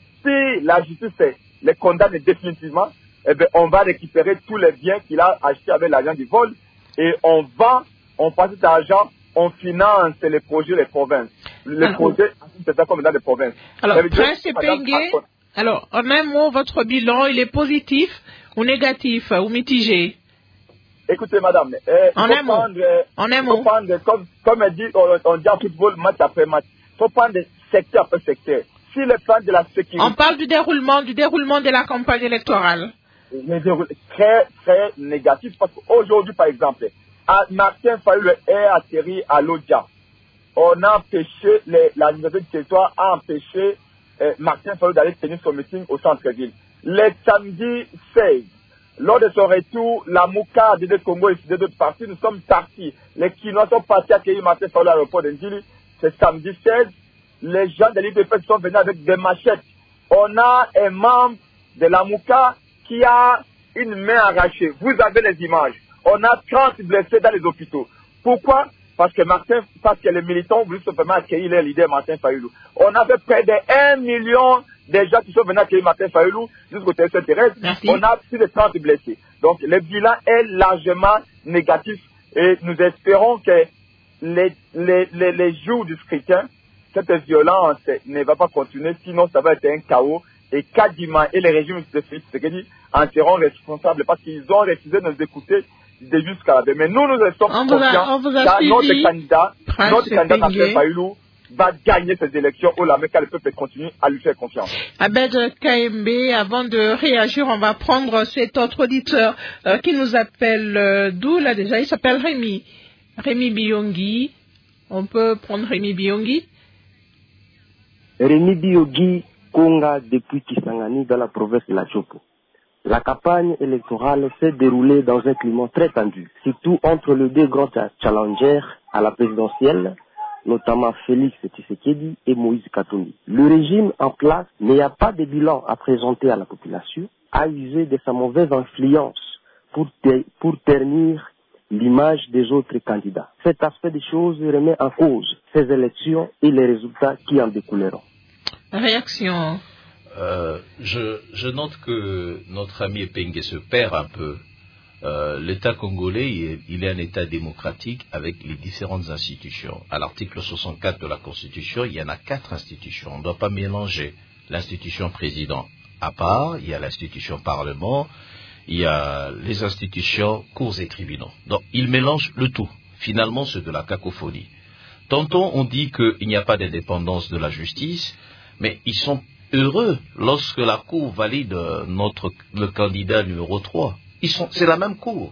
si la justice les condamne définitivement, eh bien, on va récupérer tous les biens qu'il a achetés avec l'argent du vol et on vend, on passe cet argent, on finance les projets des provinces. Les projets, c'est ça comme dans les provinces. Alors, Prince Epengue, alors, en un mot, votre bilan, il est positif ou négatif ou mitigé? écoutez, madame, euh, en il un faut mot. prendre, euh, En un il faut mot. prendre, comme, comme elle dit, on, on dit en football, match après match. Il faut prendre secteur après secteur. Si le plan de la sécurité... On parle du déroulement, du déroulement de la campagne électorale. Très, très négatif, parce qu'aujourd'hui, par exemple, à Martin Fayulu est atterri à Lodja. On a empêché, les, la université du territoire a empêché euh, Martin Fayulu d'aller tenir son meeting au centre-ville. Le samedi seize, lors de son retour, la Mouka, D D Congo et d'autres partis, nous sommes partis. Les Kinois sont partis accueillir Martin Fayulu à l'aéroport de Ndjili. C'est samedi seize. Les gens de l'I D P sont venus avec des machettes. On a un membre de la Mouka qui a une main arrachée. Vous avez les images. On a trente blessés dans les hôpitaux. Pourquoi? Parce que Martin, parce que les militants voulaient simplement accueillir leur leader Martin Fayulu. On avait près de un million de gens qui sont venus accueillir Martin Fayulu jusqu'au terrain terrestre. On a plus de trente blessés. Donc le bilan est largement négatif et nous espérons que les, les, les, les jours du scrutin, cette violence ne va pas continuer, sinon ça va être un chaos. Et Kadima et les régimes de Félix Tshisekedi en seront responsables parce qu'ils ont refusé de nous écouter de jusqu'à la fin. Mais nous, nous sommes on confiants que notre candidat, Prince notre candidat Martin Fayulu va gagner ces élections où la Mecca, le peuple continue à lui faire confiance. Abed Kaembe, avant de réagir, on va prendre cet autre auditeur euh, qui nous appelle euh, d'où là déjà, il s'appelle Rémi. Rémi Biyongi. On peut prendre Rémi Biyongi. Rémi Biyongi, Konga depuis Kisangani dans la province de la Chopo. La campagne électorale s'est déroulée dans un climat très tendu, surtout entre les deux grands challengers à la présidentielle, notamment Félix Tshisekedi et Moïse Katumbi. Le régime en place n'a pas de bilan à présenter à la population, a usé de sa mauvaise influence pour, te, pour ternir l'image des autres candidats. Cet aspect des choses remet en cause ces élections et les résultats qui en découleront. Réaction. Euh, je, je note que notre ami Epenge se perd un peu. Euh, L'État congolais, il est, il est un État démocratique avec les différentes institutions. À l'article soixante-quatre de la Constitution, il y en a quatre institutions. On ne doit pas mélanger l'institution président à part, il y a l'institution Parlement, il y a les institutions cours et tribunaux. Donc, il mélange le tout. Finalement, c'est de la cacophonie. Tantôt, on dit qu'il n'y a pas d'indépendance de la justice, mais ils sont heureux lorsque la Cour valide notre, le candidat numéro trois. Ils sont, c'est la même Cour.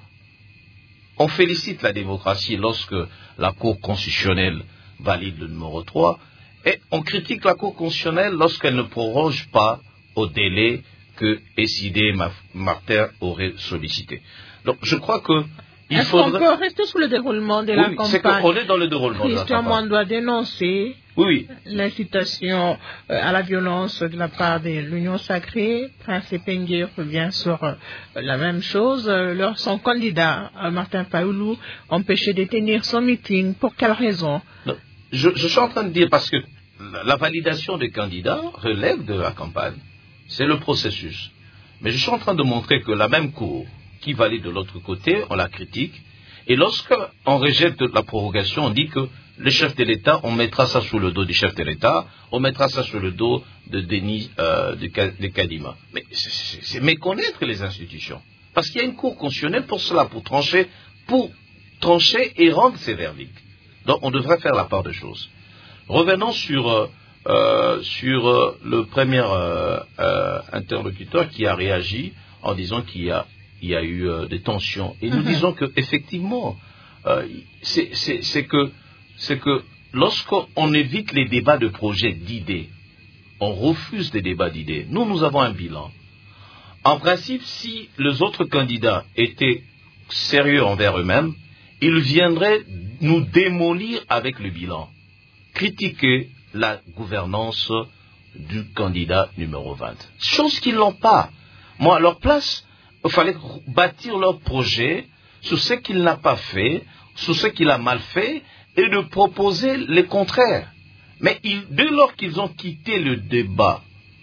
On félicite la démocratie lorsque la Cour constitutionnelle valide le numéro trois, et on critique la Cour constitutionnelle lorsqu'elle ne proroge pas au délai que Essidé Martin aurait sollicité. Donc, je crois que il Est-ce faudrait... qu'on peut rester sous le déroulement de la oui, campagne? C'est qu'on est dans le déroulement Christian de la campagne. Moine doit dénoncer oui, oui. l'incitation euh, à la violence de la part de l'Union sacrée. Prince Epenge revient sur euh, la même chose. Euh, leur, son candidat, euh, Martin Fayulu, empêché de tenir son meeting. Pour quelle raison? Non, je, je suis en train de dire parce que la, la validation des candidats relève de la campagne. C'est le processus. Mais je suis en train de montrer que la même Cour qui valide de l'autre côté, on la critique. Et lorsqu'on rejette la prorogation, on dit que le chef de l'État, on mettra ça sous le dos du chef de l'État, on mettra ça sous le dos de Denis euh, de, de Kadima. Mais c'est, c'est méconnaître les institutions. Parce qu'il y a une cour constitutionnelle pour cela, pour trancher, pour trancher et rendre ses verdicts. Donc on devrait faire la part des choses. Revenons sur, euh, euh, sur euh, le premier euh, euh, interlocuteur qui a réagi en disant qu'il y a il y a eu euh, des tensions. Et nous mm-hmm. disons qu'effectivement, euh, c'est que, que lorsqu'on évite les débats de projets, d'idées, on refuse des débats d'idées. Nous, nous avons un bilan. En principe, si les autres candidats étaient sérieux envers eux-mêmes, ils viendraient nous démolir avec le bilan. Critiquer la gouvernance du candidat numéro vingt. Chose qu'ils n'ont pas. Moi, à leur place, il fallait bâtir leur projet sur ce qu'il n'a pas fait, sur ce qu'il a mal fait, et de proposer le contraire. Mais il, dès lors qu'ils ont quitté le débat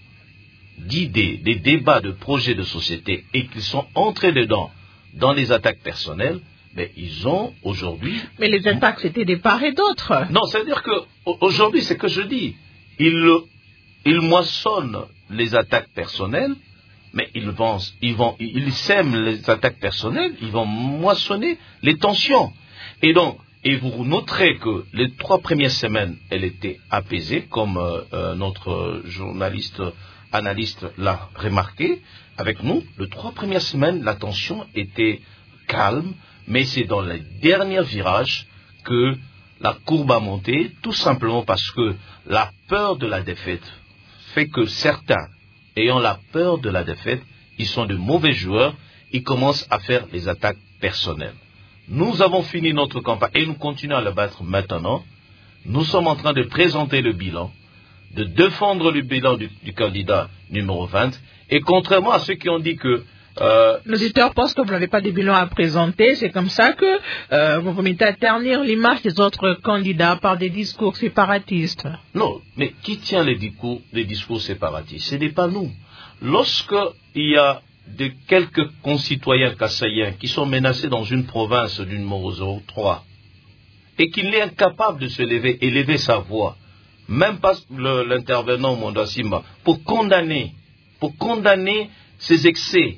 d'idées, des débats de projets de société, et qu'ils sont entrés dedans, dans les attaques personnelles, mais ils ont aujourd'hui... Mais les attaques, c'était de part et d'autre. Non, c'est-à-dire qu'aujourd'hui, c'est que je dis, ils, ils moissonnent les attaques personnelles, mais ils vont, ils vont, ils sèment les attaques personnelles, ils vont moissonner les tensions. Et donc, et vous noterez que les trois premières semaines, elle était apaisée, comme euh, euh, notre journaliste, analyste l'a remarqué avec nous. Les trois premières semaines, la tension était calme, mais c'est dans les derniers virages que la courbe a monté, tout simplement parce que la peur de la défaite fait que certains, ayant la peur de la défaite, ils sont de mauvais joueurs, ils commencent à faire les attaques personnelles. Nous avons fini notre campagne et nous continuons à le battre maintenant. Nous sommes en train de présenter le bilan, de défendre le bilan du, du candidat numéro vingt. Et contrairement à ceux qui ont dit que... Euh, L'auditeur pense que vous n'avez pas de bilan à présenter. C'est comme ça que euh, vous vous mettez à ternir l'image des autres candidats par des discours séparatistes. Non, mais qui tient les discours, les discours séparatistes? Ce n'est pas nous. Lorsque il y a de quelques concitoyens kassaïens qui sont menacés dans une province du numéro zéro trois et qu'il est incapable de se lever et lever sa voix, même pas le, l'intervenant Mwanda Simba, pour condamner, pour condamner ces excès.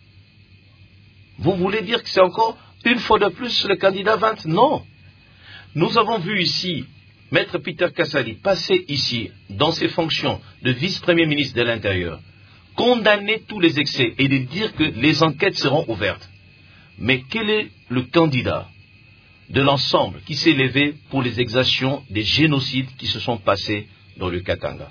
Vous voulez dire que c'est encore une fois de plus le candidat vingt? Non. Nous avons vu ici Maître Peter Kassali passer ici dans ses fonctions de vice-premier ministre de l'Intérieur, condamner tous les excès et de dire que les enquêtes seront ouvertes. Mais quel est le candidat de l'ensemble qui s'est levé pour les exactions des génocides qui se sont passés dans le Katanga?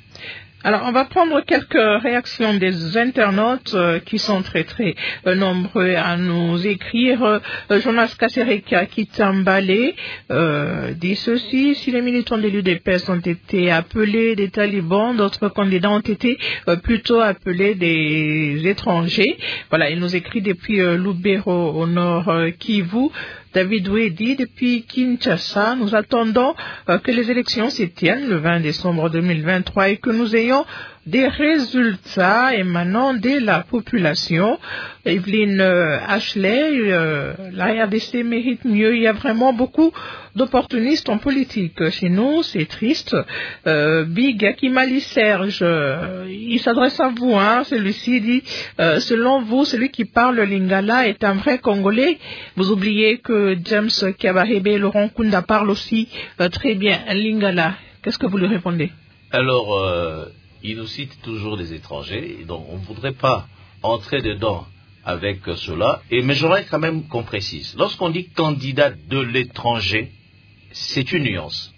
Alors, on va prendre quelques réactions des internautes euh, qui sont très très euh, nombreux à nous écrire. Euh, Jonas Kasereka Kitambale euh, dit ceci: si les militants de l'U D P S ont été appelés des talibans, d'autres candidats ont été euh, plutôt appelés des étrangers. Voilà, il nous écrit depuis euh, Lubero au nord euh, Kivu. David Wedi, depuis Kinshasa, nous attendons euh, que les élections se tiennent le vingt décembre deux mille vingt-trois et que nous ayons des résultats émanant de la population. Evelyne euh, Ashley, euh, la R D C mérite mieux. Il y a vraiment beaucoup d'opportunistes en politique. Chez nous, c'est triste. Euh, Big Akimali Serge, euh, il s'adresse à vous. Hein, celui-ci dit, euh, selon vous, celui qui parle lingala est un vrai Congolais. Vous oubliez que James Kabarebe et Laurent Kunda parlent aussi euh, très bien lingala. Qu'est-ce que vous lui répondez? Alors, euh, il nous cite toujours des étrangers, donc on ne voudrait pas entrer dedans avec cela, et, mais j'aimerais quand même qu'on précise. Lorsqu'on dit candidat de l'étranger, c'est une nuance.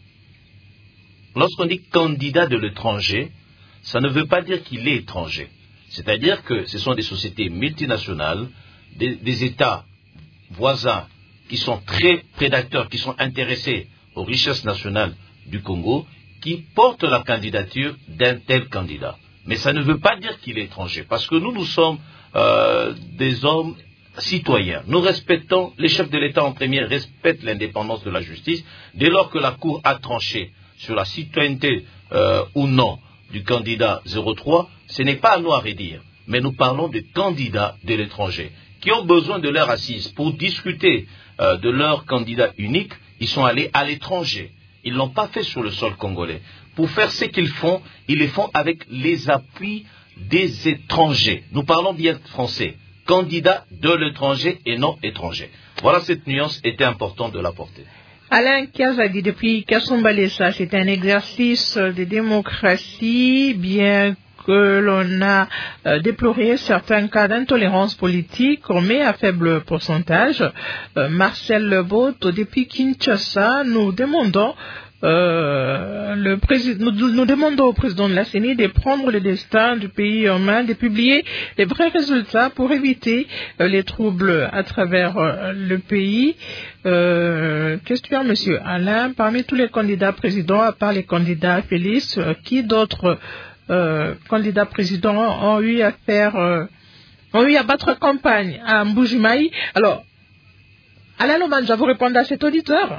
Lorsqu'on dit candidat de l'étranger, ça ne veut pas dire qu'il est étranger. C'est-à-dire que ce sont des sociétés multinationales, des, des États voisins qui sont très prédateurs, qui sont intéressés aux richesses nationales du Congo, qui portent la candidature d'un tel candidat. Mais ça ne veut pas dire qu'il est étranger, parce que nous, nous sommes euh, des hommes citoyens. Nous respectons, les chefs de l'État en premier respectent l'indépendance de la justice. Dès lors que la Cour a tranché sur la citoyenneté euh, ou non du candidat zéro trois, ce n'est pas à nous à redire, mais nous parlons des candidats de l'étranger, qui ont besoin de leur assise. Pour discuter euh, de leur candidat unique, ils sont allés à l'étranger. Ils ne l'ont pas fait sur le sol congolais. Pour faire ce qu'ils font, ils le font avec les appuis des étrangers. Nous parlons bien français. Candidats de l'étranger et non étrangers. Voilà, cette nuance était importante de l'apporter. Alain Kiazadi, depuis Kasumbalesa, c'est un exercice de démocratie, bien que l'on a euh, déploré certains cas d'intolérance politique, mais à faible pourcentage. Euh, Marcel Lebot, depuis Kinshasa, nous demandons Euh, le président, nous, nous demandons au président de la C E N I de prendre le destin du pays en main, de publier les vrais résultats pour éviter euh, les troubles à travers euh, le pays. Euh, question, monsieur Alain, parmi tous les candidats présidents, à part les candidats Félix, euh, qui d'autres euh, candidats présidents ont eu à faire, euh, ont eu à battre campagne à Mbujimaï? Alors, Alain Lomanja, vous répondez à cet auditeur?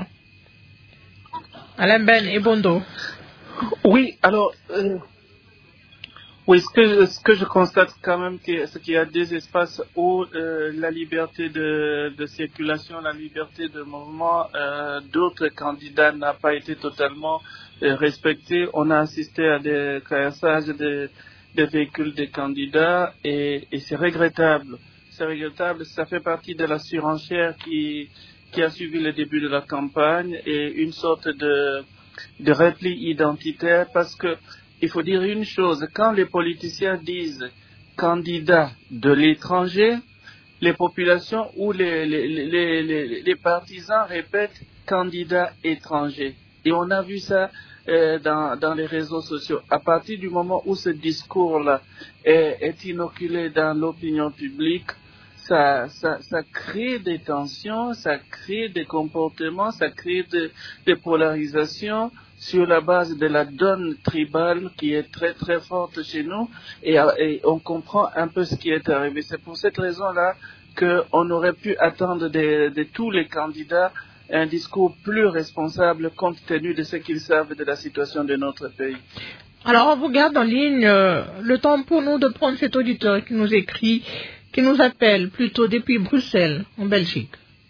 Alain Ben et Bondo. Oui, alors, euh, oui, ce que, ce que je constate quand même, c'est qu'il y a des espaces où euh, la liberté de, de circulation, la liberté de mouvement euh, d'autres candidats n'a pas été totalement euh, respectée. On a assisté à des caillassages, des, des véhicules des candidats et, et c'est regrettable. C'est regrettable, ça fait partie de la surenchère qui, qui a suivi le début de la campagne et une sorte de, de repli identitaire parce que il faut dire une chose, quand les politiciens disent candidats de l'étranger, les populations ou les, les, les, les, les partisans répètent candidats étrangers. Et on a vu ça euh, dans, dans les réseaux sociaux. À partir du moment où ce discours-là est, est inoculé dans l'opinion publique, ça, ça, ça crée des tensions, ça crée des comportements, ça crée de, des polarisations sur la base de la donne tribale qui est très très forte chez nous et, et on comprend un peu ce qui est arrivé. C'est pour cette raison-là qu'on aurait pu attendre de, de tous les candidats un discours plus responsable compte tenu de ce qu'ils savent de la situation de notre pays. Alors on vous garde en ligne. Euh, le temps pour nous de prendre cet auditeur qui nous écrit, qui nous appelle plutôt depuis Bruxelles, en Belgique.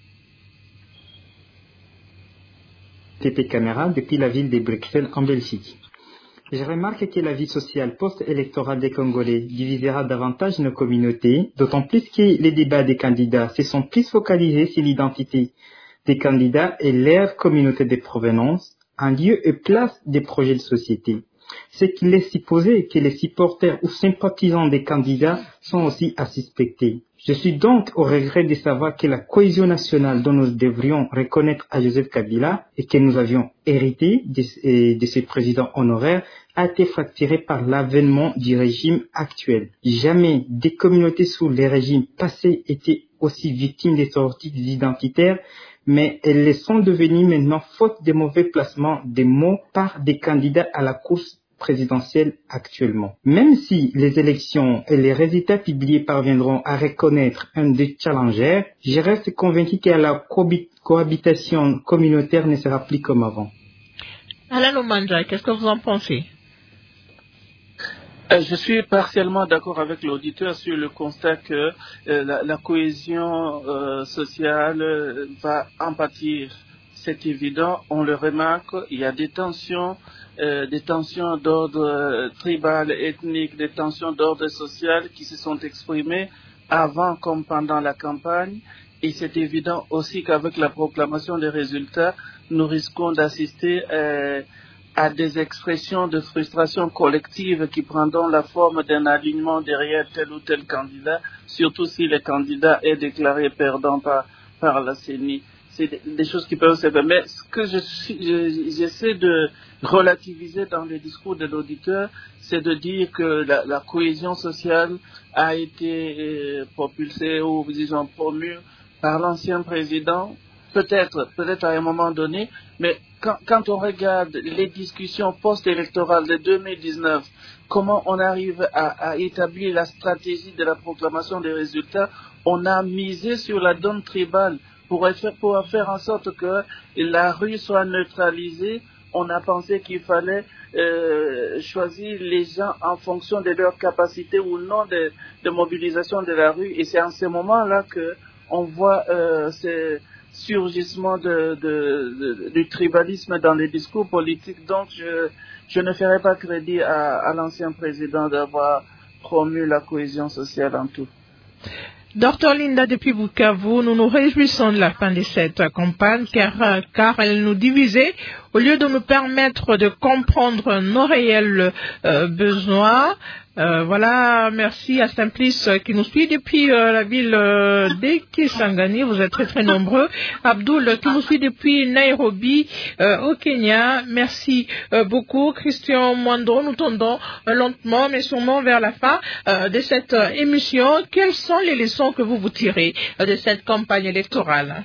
T P Caméra depuis la ville de Bruxelles en Belgique. Je remarque que la vie sociale post-électorale des Congolais divisera davantage nos communautés, d'autant plus que les débats des candidats se sont plus focalisés sur l'identité des candidats et leur communauté de provenance, en lieu et place des projets de société. Ce qui laisse supposer que les supporters ou sympathisants des candidats sont aussi à suspecter. Je suis donc au regret de savoir que la cohésion nationale dont nous devrions reconnaître à Joseph Kabila et que nous avions hérité de, de ce président honoraire a été fracturée par l'avènement du régime actuel. Jamais des communautés sous les régimes passés étaient aussi victimes des sorties identitaires, mais elles les sont devenues maintenant faute des mauvais placements des mots par des candidats à la course présidentielle actuellement. Même si les élections et les résultats publiés parviendront à reconnaître un des challengers, je reste convaincu que la cohabitation communautaire ne sera plus comme avant. Alain Lomandja, qu'est-ce que vous en pensez? Je suis partiellement d'accord avec l'auditeur sur le constat que euh, la, la cohésion euh, sociale euh, va en pâtir. C'est évident, on le remarque, il y a des tensions, euh, des tensions d'ordre euh, tribal, ethnique, des tensions d'ordre social qui se sont exprimées avant comme pendant la campagne. Et c'est évident aussi qu'avec la proclamation des résultats, nous risquons d'assister euh, à des expressions de frustration collective qui prendront la forme d'un alignement derrière tel ou tel candidat, surtout si le candidat est déclaré perdant par, par la C E N I. C'est des, des choses qui peuvent se faire. Mais ce que je suis, je, j'essaie de relativiser dans le discours de l'auditeur, c'est de dire que la, la cohésion sociale a été euh, propulsée ou, disons, promue par l'ancien président, peut-être, peut-être à un moment donné, mais quand, quand on regarde les discussions post-électorales de deux mille dix-neuf, comment on arrive à, à établir la stratégie de la proclamation des résultats, on a misé sur la donne tribale pour faire, pour faire en sorte que la rue soit neutralisée. On a pensé qu'il fallait euh, choisir les gens en fonction de leur capacité ou non de, de mobilisation de la rue, et c'est en ce moment-là que on voit euh, ces surgissement de, de, de, du tribalisme dans les discours politiques. Donc je, je ne ferai pas crédit à, à l'ancien président d'avoir promu la cohésion sociale en tout. Docteur Linda, depuis Bukavu, nous nous réjouissons de la fin de cette campagne car, car elle nous divisait au lieu de nous permettre de comprendre nos réels euh, besoins. Euh, voilà, merci à Simplice qui nous suit depuis euh, la ville euh, d'Ekisangani. Vous êtes très très nombreux. Abdoul qui nous suit depuis Nairobi euh, au Kenya. Merci euh, beaucoup. Christian Mwando, nous tendons euh, lentement mais sûrement vers la fin euh, de cette euh, émission. Quelles sont les leçons que vous vous tirez euh, de cette campagne électorale?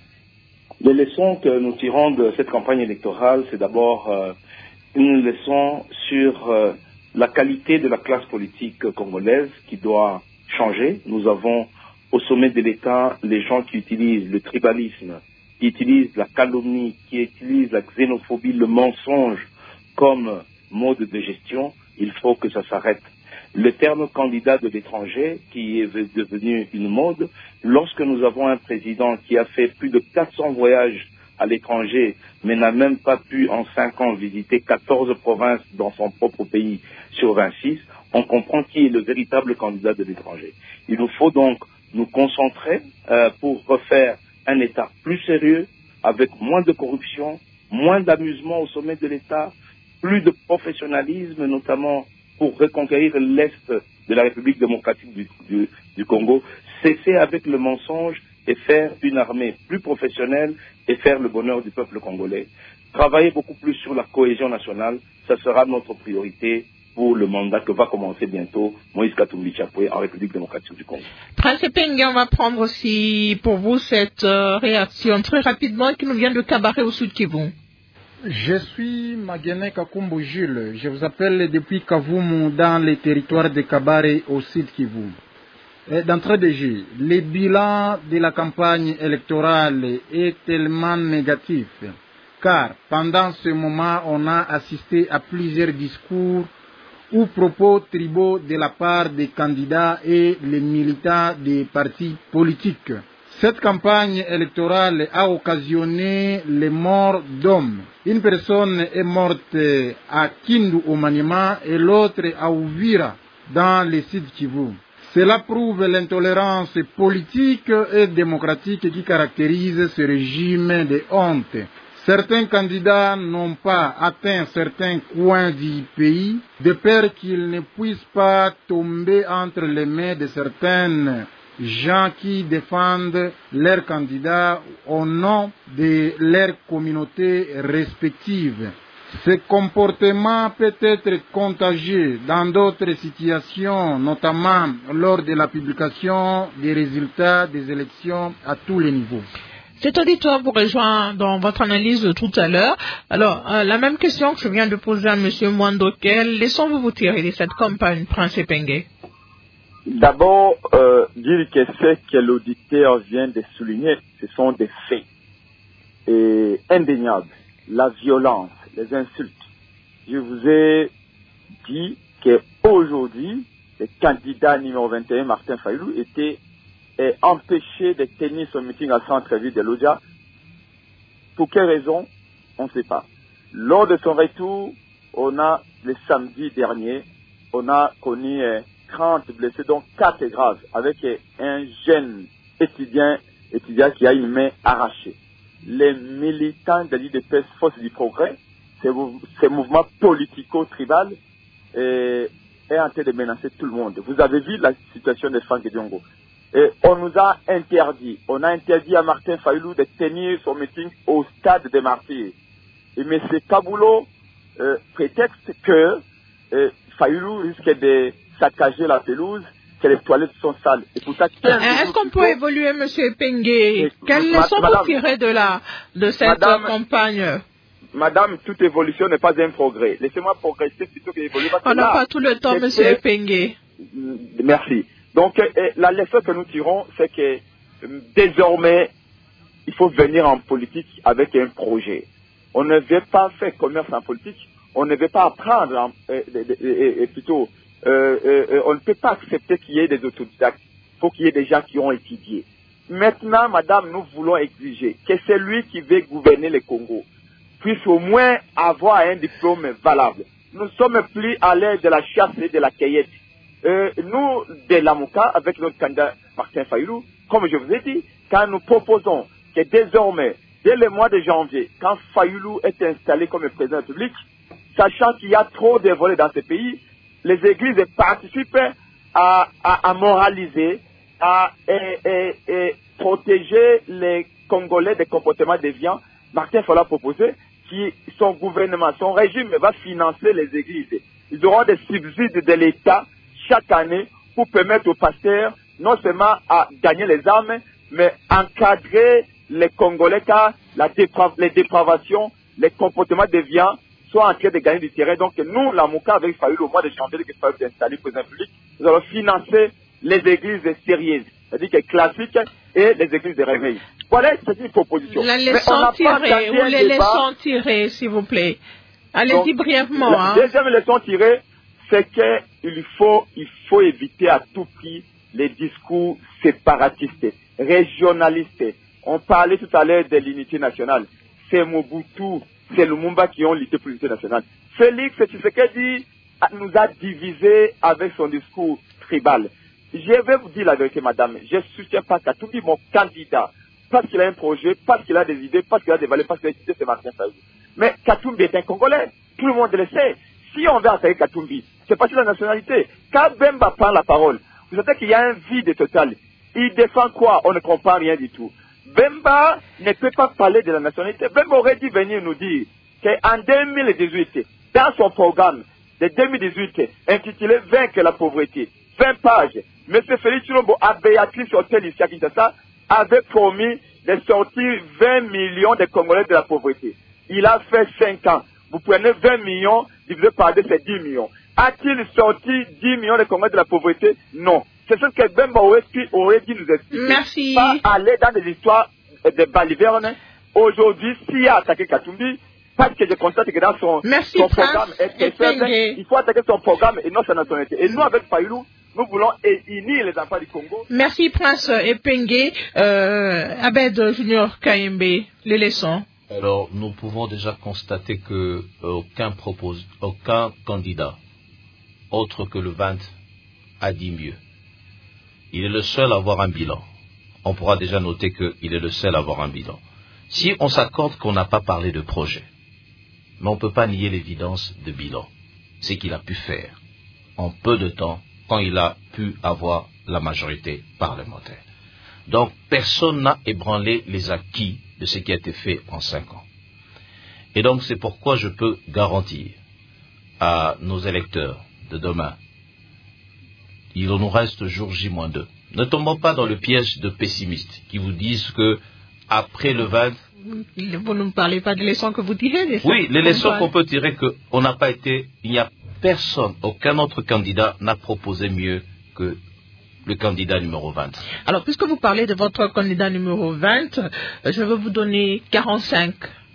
Les leçons que nous tirons de cette campagne électorale, c'est d'abord euh, une leçon sur euh, la qualité de la classe politique congolaise qui doit changer. Nous avons au sommet de l'État les gens qui utilisent le tribalisme, qui utilisent la calomnie, qui utilisent la xénophobie, le mensonge comme mode de gestion. Il faut que ça s'arrête. Le terme candidat de l'étranger, qui est devenu une mode, lorsque nous avons un président qui a fait plus de quatre cents voyages à l'étranger, mais n'a même pas pu en cinq ans visiter quatorze provinces dans son propre pays sur vingt-six, on comprend qui est le véritable candidat de l'étranger. Il nous faut donc nous concentrer euh, pour refaire un État plus sérieux, avec moins de corruption, moins d'amusement au sommet de l'État, plus de professionnalisme, notamment pour reconquérir l'Est de la République démocratique du, du, du Congo, cesser avec le mensonge et faire une armée plus professionnelle et faire le bonheur du peuple congolais. Travailler beaucoup plus sur la cohésion nationale, ça sera notre priorité pour le mandat que va commencer bientôt Moïse Katumbi Chapwe en République démocratique du Congo. Prince Epenge, on va prendre aussi pour vous cette euh, réaction très rapidement qui nous vient de Kabare au Sud Kivu. Je suis Maguene Kakumbo Jules. Je vous appelle depuis Kavumu dans les territoires de Kabare au Sud Kivu. D'entrée de jeu, le bilan de la campagne électorale est tellement négatif car pendant ce moment, on a assisté à plusieurs discours ou propos tribaux de la part des candidats et les militants des partis politiques. Cette campagne électorale a occasionné les morts d'hommes. Une personne est morte à Kindu au Maniema et l'autre à Uvira dans le Sud Kivu. Cela prouve l'intolérance politique et démocratique qui caractérise ce régime de honte. Certains candidats n'ont pas atteint certains coins du pays, de peur qu'ils ne puissent pas tomber entre les mains de certaines gens qui défendent leurs candidats au nom de leurs communautés respectives. Ce comportement peut être contagieux dans d'autres situations, notamment lors de la publication des résultats des élections à tous les niveaux. Cet auditoire vous rejoint dans votre analyse de tout à l'heure. Alors, euh, la même question que je viens de poser à M. Mwando, quelles leçons vous vous tirez de cette campagne, Prince Epenge? D'abord, euh, dire que ce que l'auditeur vient de souligner, ce sont des faits et indéniables. La violence, les insultes. Je vous ai dit qu'aujourd'hui, le candidat numéro vingt et un, Martin Fayulu, était est empêché de tenir son meeting à centre-ville de Lodja. Pour quelle raison? On ne sait pas. Lors de son retour, on a, le samedi dernier, on a connu euh, trente blessés, dont quatre graves, avec euh, un jeune étudiant, étudiant qui a une main arrachée. Les militants de l'I D P S, Force du Progrès, ce, ce mouvement politico-tribal, est, est en train de menacer tout le monde. Vous avez vu la situation de Franck Diongo. Et on nous a interdit, on a interdit à Martin Fayulu de tenir son meeting au stade des Martyrs. Et M. Kaboulou euh, prétexte que euh, Fayulu risque de saccager la pelouse, que les toilettes sont sales. Et pour ça, est-ce qu'on peut évoluer, M. Epenge? Quelles leçons vous tirez de, la, de cette madame, campagne? Madame, toute évolution n'est pas un progrès. Laissez-moi progresser plutôt qu'évoluer. On n'a pas tout le temps, M. Epenge. Merci. Donc, euh, la leçon que nous tirons, c'est que euh, désormais, il faut venir en politique avec un projet. On ne veut pas faire commerce en politique, on ne veut pas apprendre, en, euh, euh, euh, euh, plutôt, euh, euh, on ne peut pas accepter qu'il y ait des autodidactes, il faut qu'il y ait des gens qui ont étudié. Maintenant, madame, nous voulons exiger que celui qui veut gouverner le Congo puisse au moins avoir un diplôme valable. Nous sommes plus à l'ère de la chasse et de la cueillette. Euh, nous, de l'Amouka, avec notre candidat Martin Fayulu, comme je vous ai dit, quand nous proposons que désormais, dès le mois de janvier, quand Fayulu est installé comme président de la République, sachant qu'il y a trop de volets dans ce pays, les églises participent à, à, à moraliser, à et, et, et protéger les Congolais des comportements déviants. Martin Fayulu a proposé que son gouvernement, son régime va financer les églises. Ils auront des subsides de l'État chaque année pour permettre aux pasteurs non seulement à gagner les armes, mais encadrer les Congolais car la déprav les dépravations, les comportements déviants sont en train de gagner du terrain. Donc nous, la Mouka, avec Fayulu, au mois de janvier, que Fayulu est installé président public, nous allons financer les églises sérieuses, c'est-à-dire que classiques et les églises de réveil. Voilà, c'est une proposition. La leçon tirée, ou les leçons tirées, s'il vous plaît. Allez-y brièvement. La hein. deuxième leçon tirée, c'est qu'il faut, il faut éviter à tout prix les discours séparatistes, régionalistes. On parlait tout à l'heure de l'unité nationale. C'est Mobutu, c'est Lumumba qui ont lutté pour l'unité nationale. Félix Tshisekedi nous a divisés avec son discours tribal. Je vais vous dire la vérité, madame. Je ne soutiens pas Katumbi, mon candidat, parce qu'il a un projet, parce qu'il a des idées, parce qu'il a des valeurs, parce qu'il a des idées, c'est Martin Fayulu. Mais Katumbi est un Congolais. Tout le monde le sait. Si on veut attaquer Katumbi, c'est pas sur la nationalité. Quand Bemba prend la parole, vous savez qu'il y a un vide total. Il défend quoi? On ne comprend rien du tout. Bemba ne peut pas parler de la nationalité. Bemba aurait dû venir nous dire qu'en deux mille dix-huit, dans son programme de deux mille dix-huit, intitulé Vaincre la pauvreté, vingt pages, M. Félix Tshilombo à Béatrice Hôtel ici à Kinshasa avait promis de sortir vingt millions de Congolais de la pauvreté. Il a fait cinq ans. Vous prenez vingt millions, divisé par deux, c'est dix millions. A-t-il sorti dix millions de Congolais de la pauvreté? Non. C'est ce que Bemba aurait dû nous expliquer. Merci. Pas aller dans des histoires de balivernes. Aujourd'hui, s'il a attaqué Katumbi, parce que je constate que dans son, Merci, son programme est très faible, il faut attaquer son programme et non sa nationalité. Et nous, avec Fayulu, nous voulons unir les enfants du Congo. Merci, Prince Epenge. Euh, Abed Junior Kayembe, les leçons. Alors, nous pouvons déjà constater que aucun propose, aucun candidat, autre que le vingt, a dit mieux. Il est le seul à avoir un bilan. On pourra déjà noter qu'il est le seul à avoir un bilan. Si on s'accorde qu'on n'a pas parlé de projet, mais on ne peut pas nier l'évidence de bilan, c'est qu'il a pu faire en peu de temps quand il a pu avoir la majorité parlementaire. Donc, personne n'a ébranlé les acquis de ce qui a été fait en cinq ans. Et donc, c'est pourquoi je peux garantir à nos électeurs de demain, il nous reste jour J moins deux. Ne tombons pas dans le piège de pessimistes qui vous disent que après le vingt... Vous ne me parlez pas des leçons que vous tirez. Oui, les leçons qu'on peut tirer, qu'on n'a pas été... Il n'y a personne, aucun autre candidat n'a proposé mieux que le candidat numéro vingt. Alors, puisque vous parlez de votre candidat numéro vingt, je vais vous donner quarante-cinq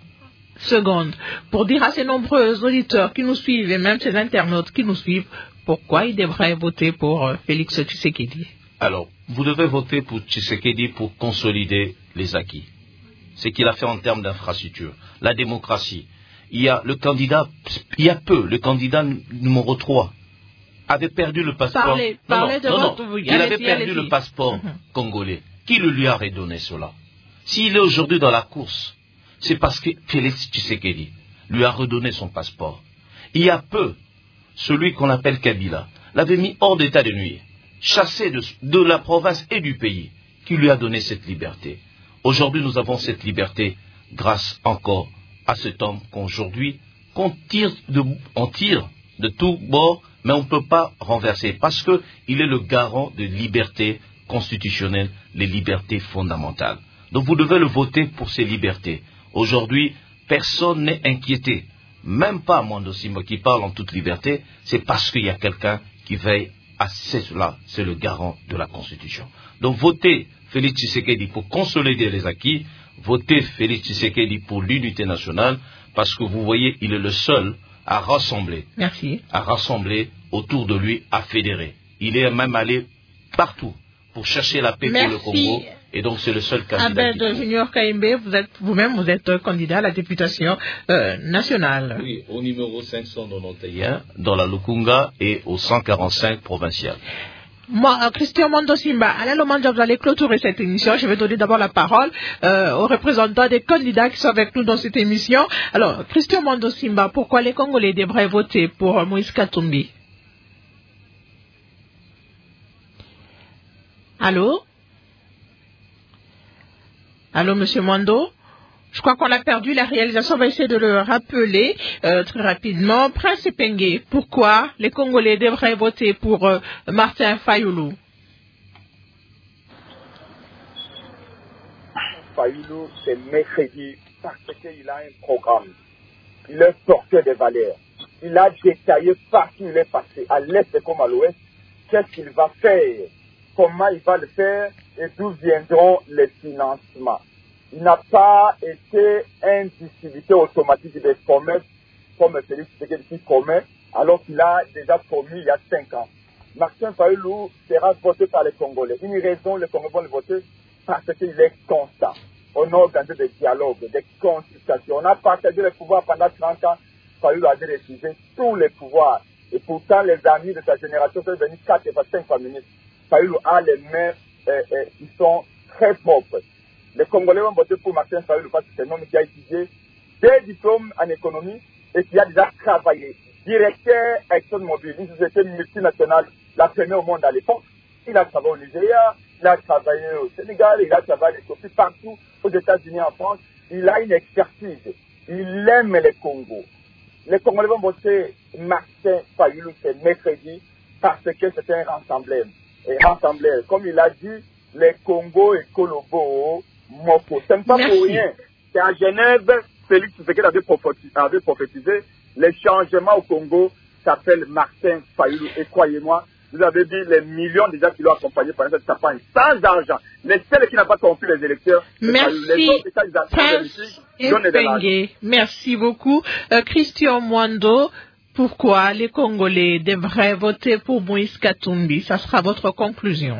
secondes pour dire à ces nombreux auditeurs qui nous suivent et même ces internautes qui nous suivent pourquoi ils devraient voter pour euh, Félix Tshisekedi. Alors, vous devez voter pour Tshisekedi pour consolider les acquis. Ce qu'il a fait en termes d'infrastructure, la démocratie. Il y a le candidat, il y a peu, le candidat numéro trois avait perdu le passeport. Parlez, non, parlez non, de non, votre... non. Oui, il avait allez-y, perdu allez-y. le passeport Mm-hmm. congolais. Qui le lui a redonné cela? S'il est aujourd'hui dans la course, c'est parce que Félix Tshisekedi lui a redonné son passeport. Il y a peu, celui qu'on appelle Kabila l'avait mis hors d'état de nuire, chassé de, de la province et du pays, qui lui a donné cette liberté. Aujourd'hui, nous avons cette liberté grâce encore à cet homme qu'aujourd'hui, qu'on tire de, on tire de tous bords, mais on ne peut pas renverser, parce qu'il est le garant de liberté constitutionnelle, les libertés fondamentales. Donc vous devez le voter pour ces libertés. Aujourd'hui, personne n'est inquiété, même pas Mondo Simba qui parle en toute liberté, c'est parce qu'il y a quelqu'un qui veille à cela, c'est le garant de la Constitution. Donc votez Félix Tshisekedi pour consolider les acquis, votez Félix Tshisekedi pour l'unité nationale, parce que vous voyez, il est le seul à rassembler, Merci. à rassembler autour de lui, à fédérer. Il est même allé partout pour chercher la paix Merci. pour le Congo, et donc c'est le seul candidat. Abed Junior Kayembe, vous êtes vous-même, vous êtes candidat à la députation euh, nationale. Oui, au numéro cinq cent quatre-vingt-onze dans la Lukunga et au cent quarante-cinq provincial. Moi, euh, Christian Mondo Simba, à le moment où vous allez clôturer cette émission, je vais donner d'abord la parole euh, aux représentants des candidats qui sont avec nous dans cette émission. Alors, Christian Mondo Simba, pourquoi les Congolais devraient voter pour euh, Moïse Katumbi? Allô? Allô, Monsieur Mondo? Je crois qu'on a perdu la réalisation. On va essayer de le rappeler euh, très rapidement. Prince Epenge, pourquoi les Congolais devraient voter pour euh, Martin Fayulu? Fayulu, c'est mercredi parce qu'il a un programme. Il est porteur de valeurs. Il a détaillé partout où il est passé, à l'est comme à l'ouest, qu'est-ce qu'il va faire, comment il va le faire et d'où viendront les financements. Il n'a pas été un distributeur automatique des promesses comme celui qui promet, alors qu'il a déjà promis il y a cinq ans. Martin Fayulu sera voté par les Congolais. Une raison, les Congolais vont le voter, parce qu'il est constant. On a organisé des dialogues, des consultations. On a partagé les pouvoirs pendant trente ans. Fayulu a refusé tous les pouvoirs. Et pourtant, les amis de sa génération sont venus quatre fois, cinq fois ministres. Fayulu a les mains euh, euh, qui sont très propres. Les Congolais vont voter pour Martin Fayulu parce que c'est un homme qui a étudié des diplômes en économie et qui a déjà travaillé. Directeur ExxonMobil, une société multinationale, la première au monde à l'époque. Il a travaillé au Nigeria, il a travaillé au Sénégal, il a travaillé partout, aux États-Unis, en France. Il a une expertise. Il aime les Congos. Les Congolais vont voter Martin Fayulu ce mercredi parce que c'est un rassembleur. Et rassembleur, comme il a dit, les Congos et Kolobo, Moko. Ce n'est pas Merci. pour rien. C'est à Genève, Félix Tshisekedi avait prophétisé, avait prophétisé, les changements au Congo s'appellent Martin Fayulu. Et croyez-moi, vous avez dit les millions déjà qui l'ont accompagné pendant cette campagne, sans argent. Les seuls qui n'ont pas compris les électeurs, merci. Les autres, Prince Epenge. Merci beaucoup. Euh, Christian Mwando, pourquoi les Congolais devraient voter pour Moïse Katumbi? Ça sera votre conclusion.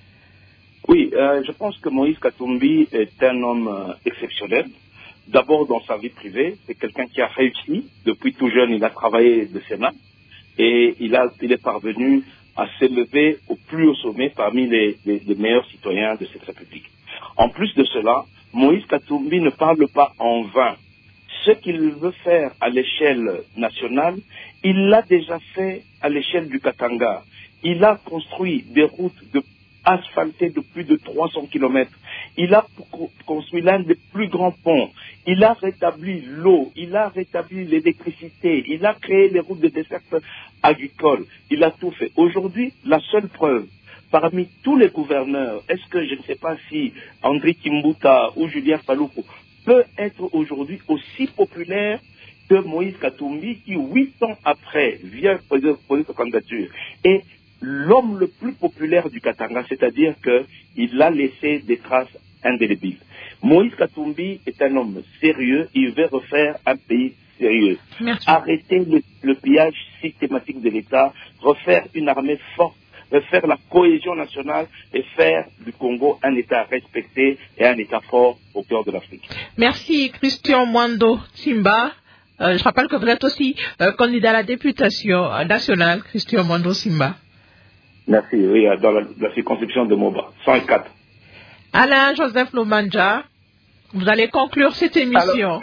Oui, euh, je pense que Moïse Katumbi est un homme euh, exceptionnel. D'abord dans sa vie privée, c'est quelqu'un qui a réussi. Depuis tout jeune, il a travaillé de ses mains et il, a, il est parvenu à s'élever au plus haut sommet parmi les, les, les meilleurs citoyens de cette République. En plus de cela, Moïse Katumbi ne parle pas en vain. Ce qu'il veut faire à l'échelle nationale, il l'a déjà fait à l'échelle du Katanga. Il a construit des routes de asphaltées de plus de trois cents kilomètres. Il a construit l'un des plus grands ponts. Il a rétabli l'eau. Il a rétabli l'électricité. Il a créé les routes de dessert agricole. Il a tout fait. Aujourd'hui, la seule preuve, parmi tous les gouverneurs, est-ce que je ne sais pas si André Kimbuta ou Julien Paluku peut être aujourd'hui aussi populaire que Moïse Katumbi qui, huit ans après, vient poser, poser sa candidature. Et l'homme le plus populaire du Katanga, c'est-à-dire qu'il a laissé des traces indélébiles. Moïse Katumbi est un homme sérieux, il veut refaire un pays sérieux. Merci. Arrêter le, le pillage systématique de l'État, refaire une armée forte, refaire la cohésion nationale et faire du Congo un État respecté et un État fort au cœur de l'Afrique. Merci Christian Mwando Simba. Euh, je rappelle que vous êtes aussi euh, candidat à la députation nationale, Christian Mwando Simba. Merci, oui, dans la, la circonscription de Moba, cent quatre. Alain Joseph Lomanja, vous allez conclure cette émission. Alors,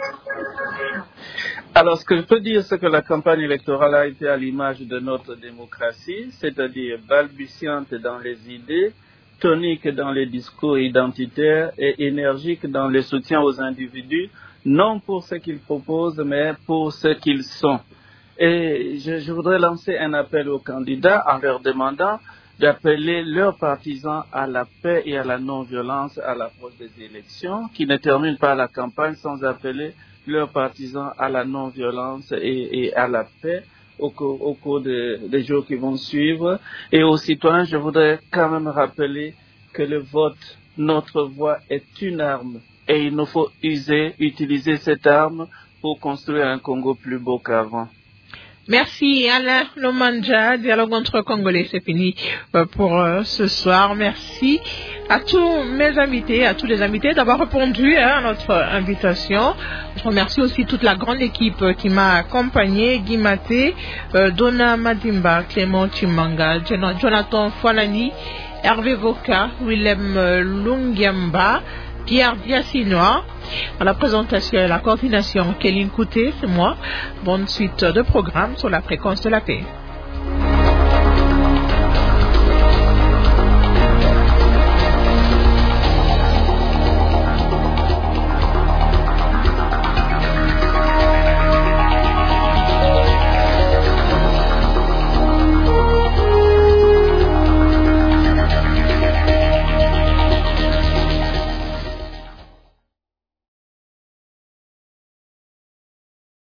alors, ce que je peux dire, c'est que la campagne électorale a été à l'image de notre démocratie, c'est-à-dire balbutiante dans les idées, tonique dans les discours identitaires et énergique dans le soutien aux individus, non pour ce qu'ils proposent, mais pour ce qu'ils sont. Et je, je voudrais lancer un appel aux candidats en leur demandant d'appeler leurs partisans à la paix et à la non-violence à l'approche des élections, qui ne terminent pas la campagne sans appeler leurs partisans à la non-violence et, et à la paix au cours, au cours de, des jours qui vont suivre. Et aux citoyens, je voudrais quand même rappeler que le vote, notre voix est une arme et il nous faut user, utiliser cette arme pour construire un Congo plus beau qu'avant. Merci Alain Lomanja, Dialogue entre Congolais, c'est fini pour euh, ce soir. Merci à tous mes invités, à tous les invités d'avoir répondu hein, à notre invitation. Je remercie aussi toute la grande équipe qui m'a accompagné, Guy Maté, euh, Donna Madimba, Clément Chimanga, Jonathan Falani, Hervé Voka, Willem Lungiamba, Pierre Diassinois. À la présentation et la coordination, Kéline Couté, c'est moi. Bonne suite de programme sur la fréquence de la paix.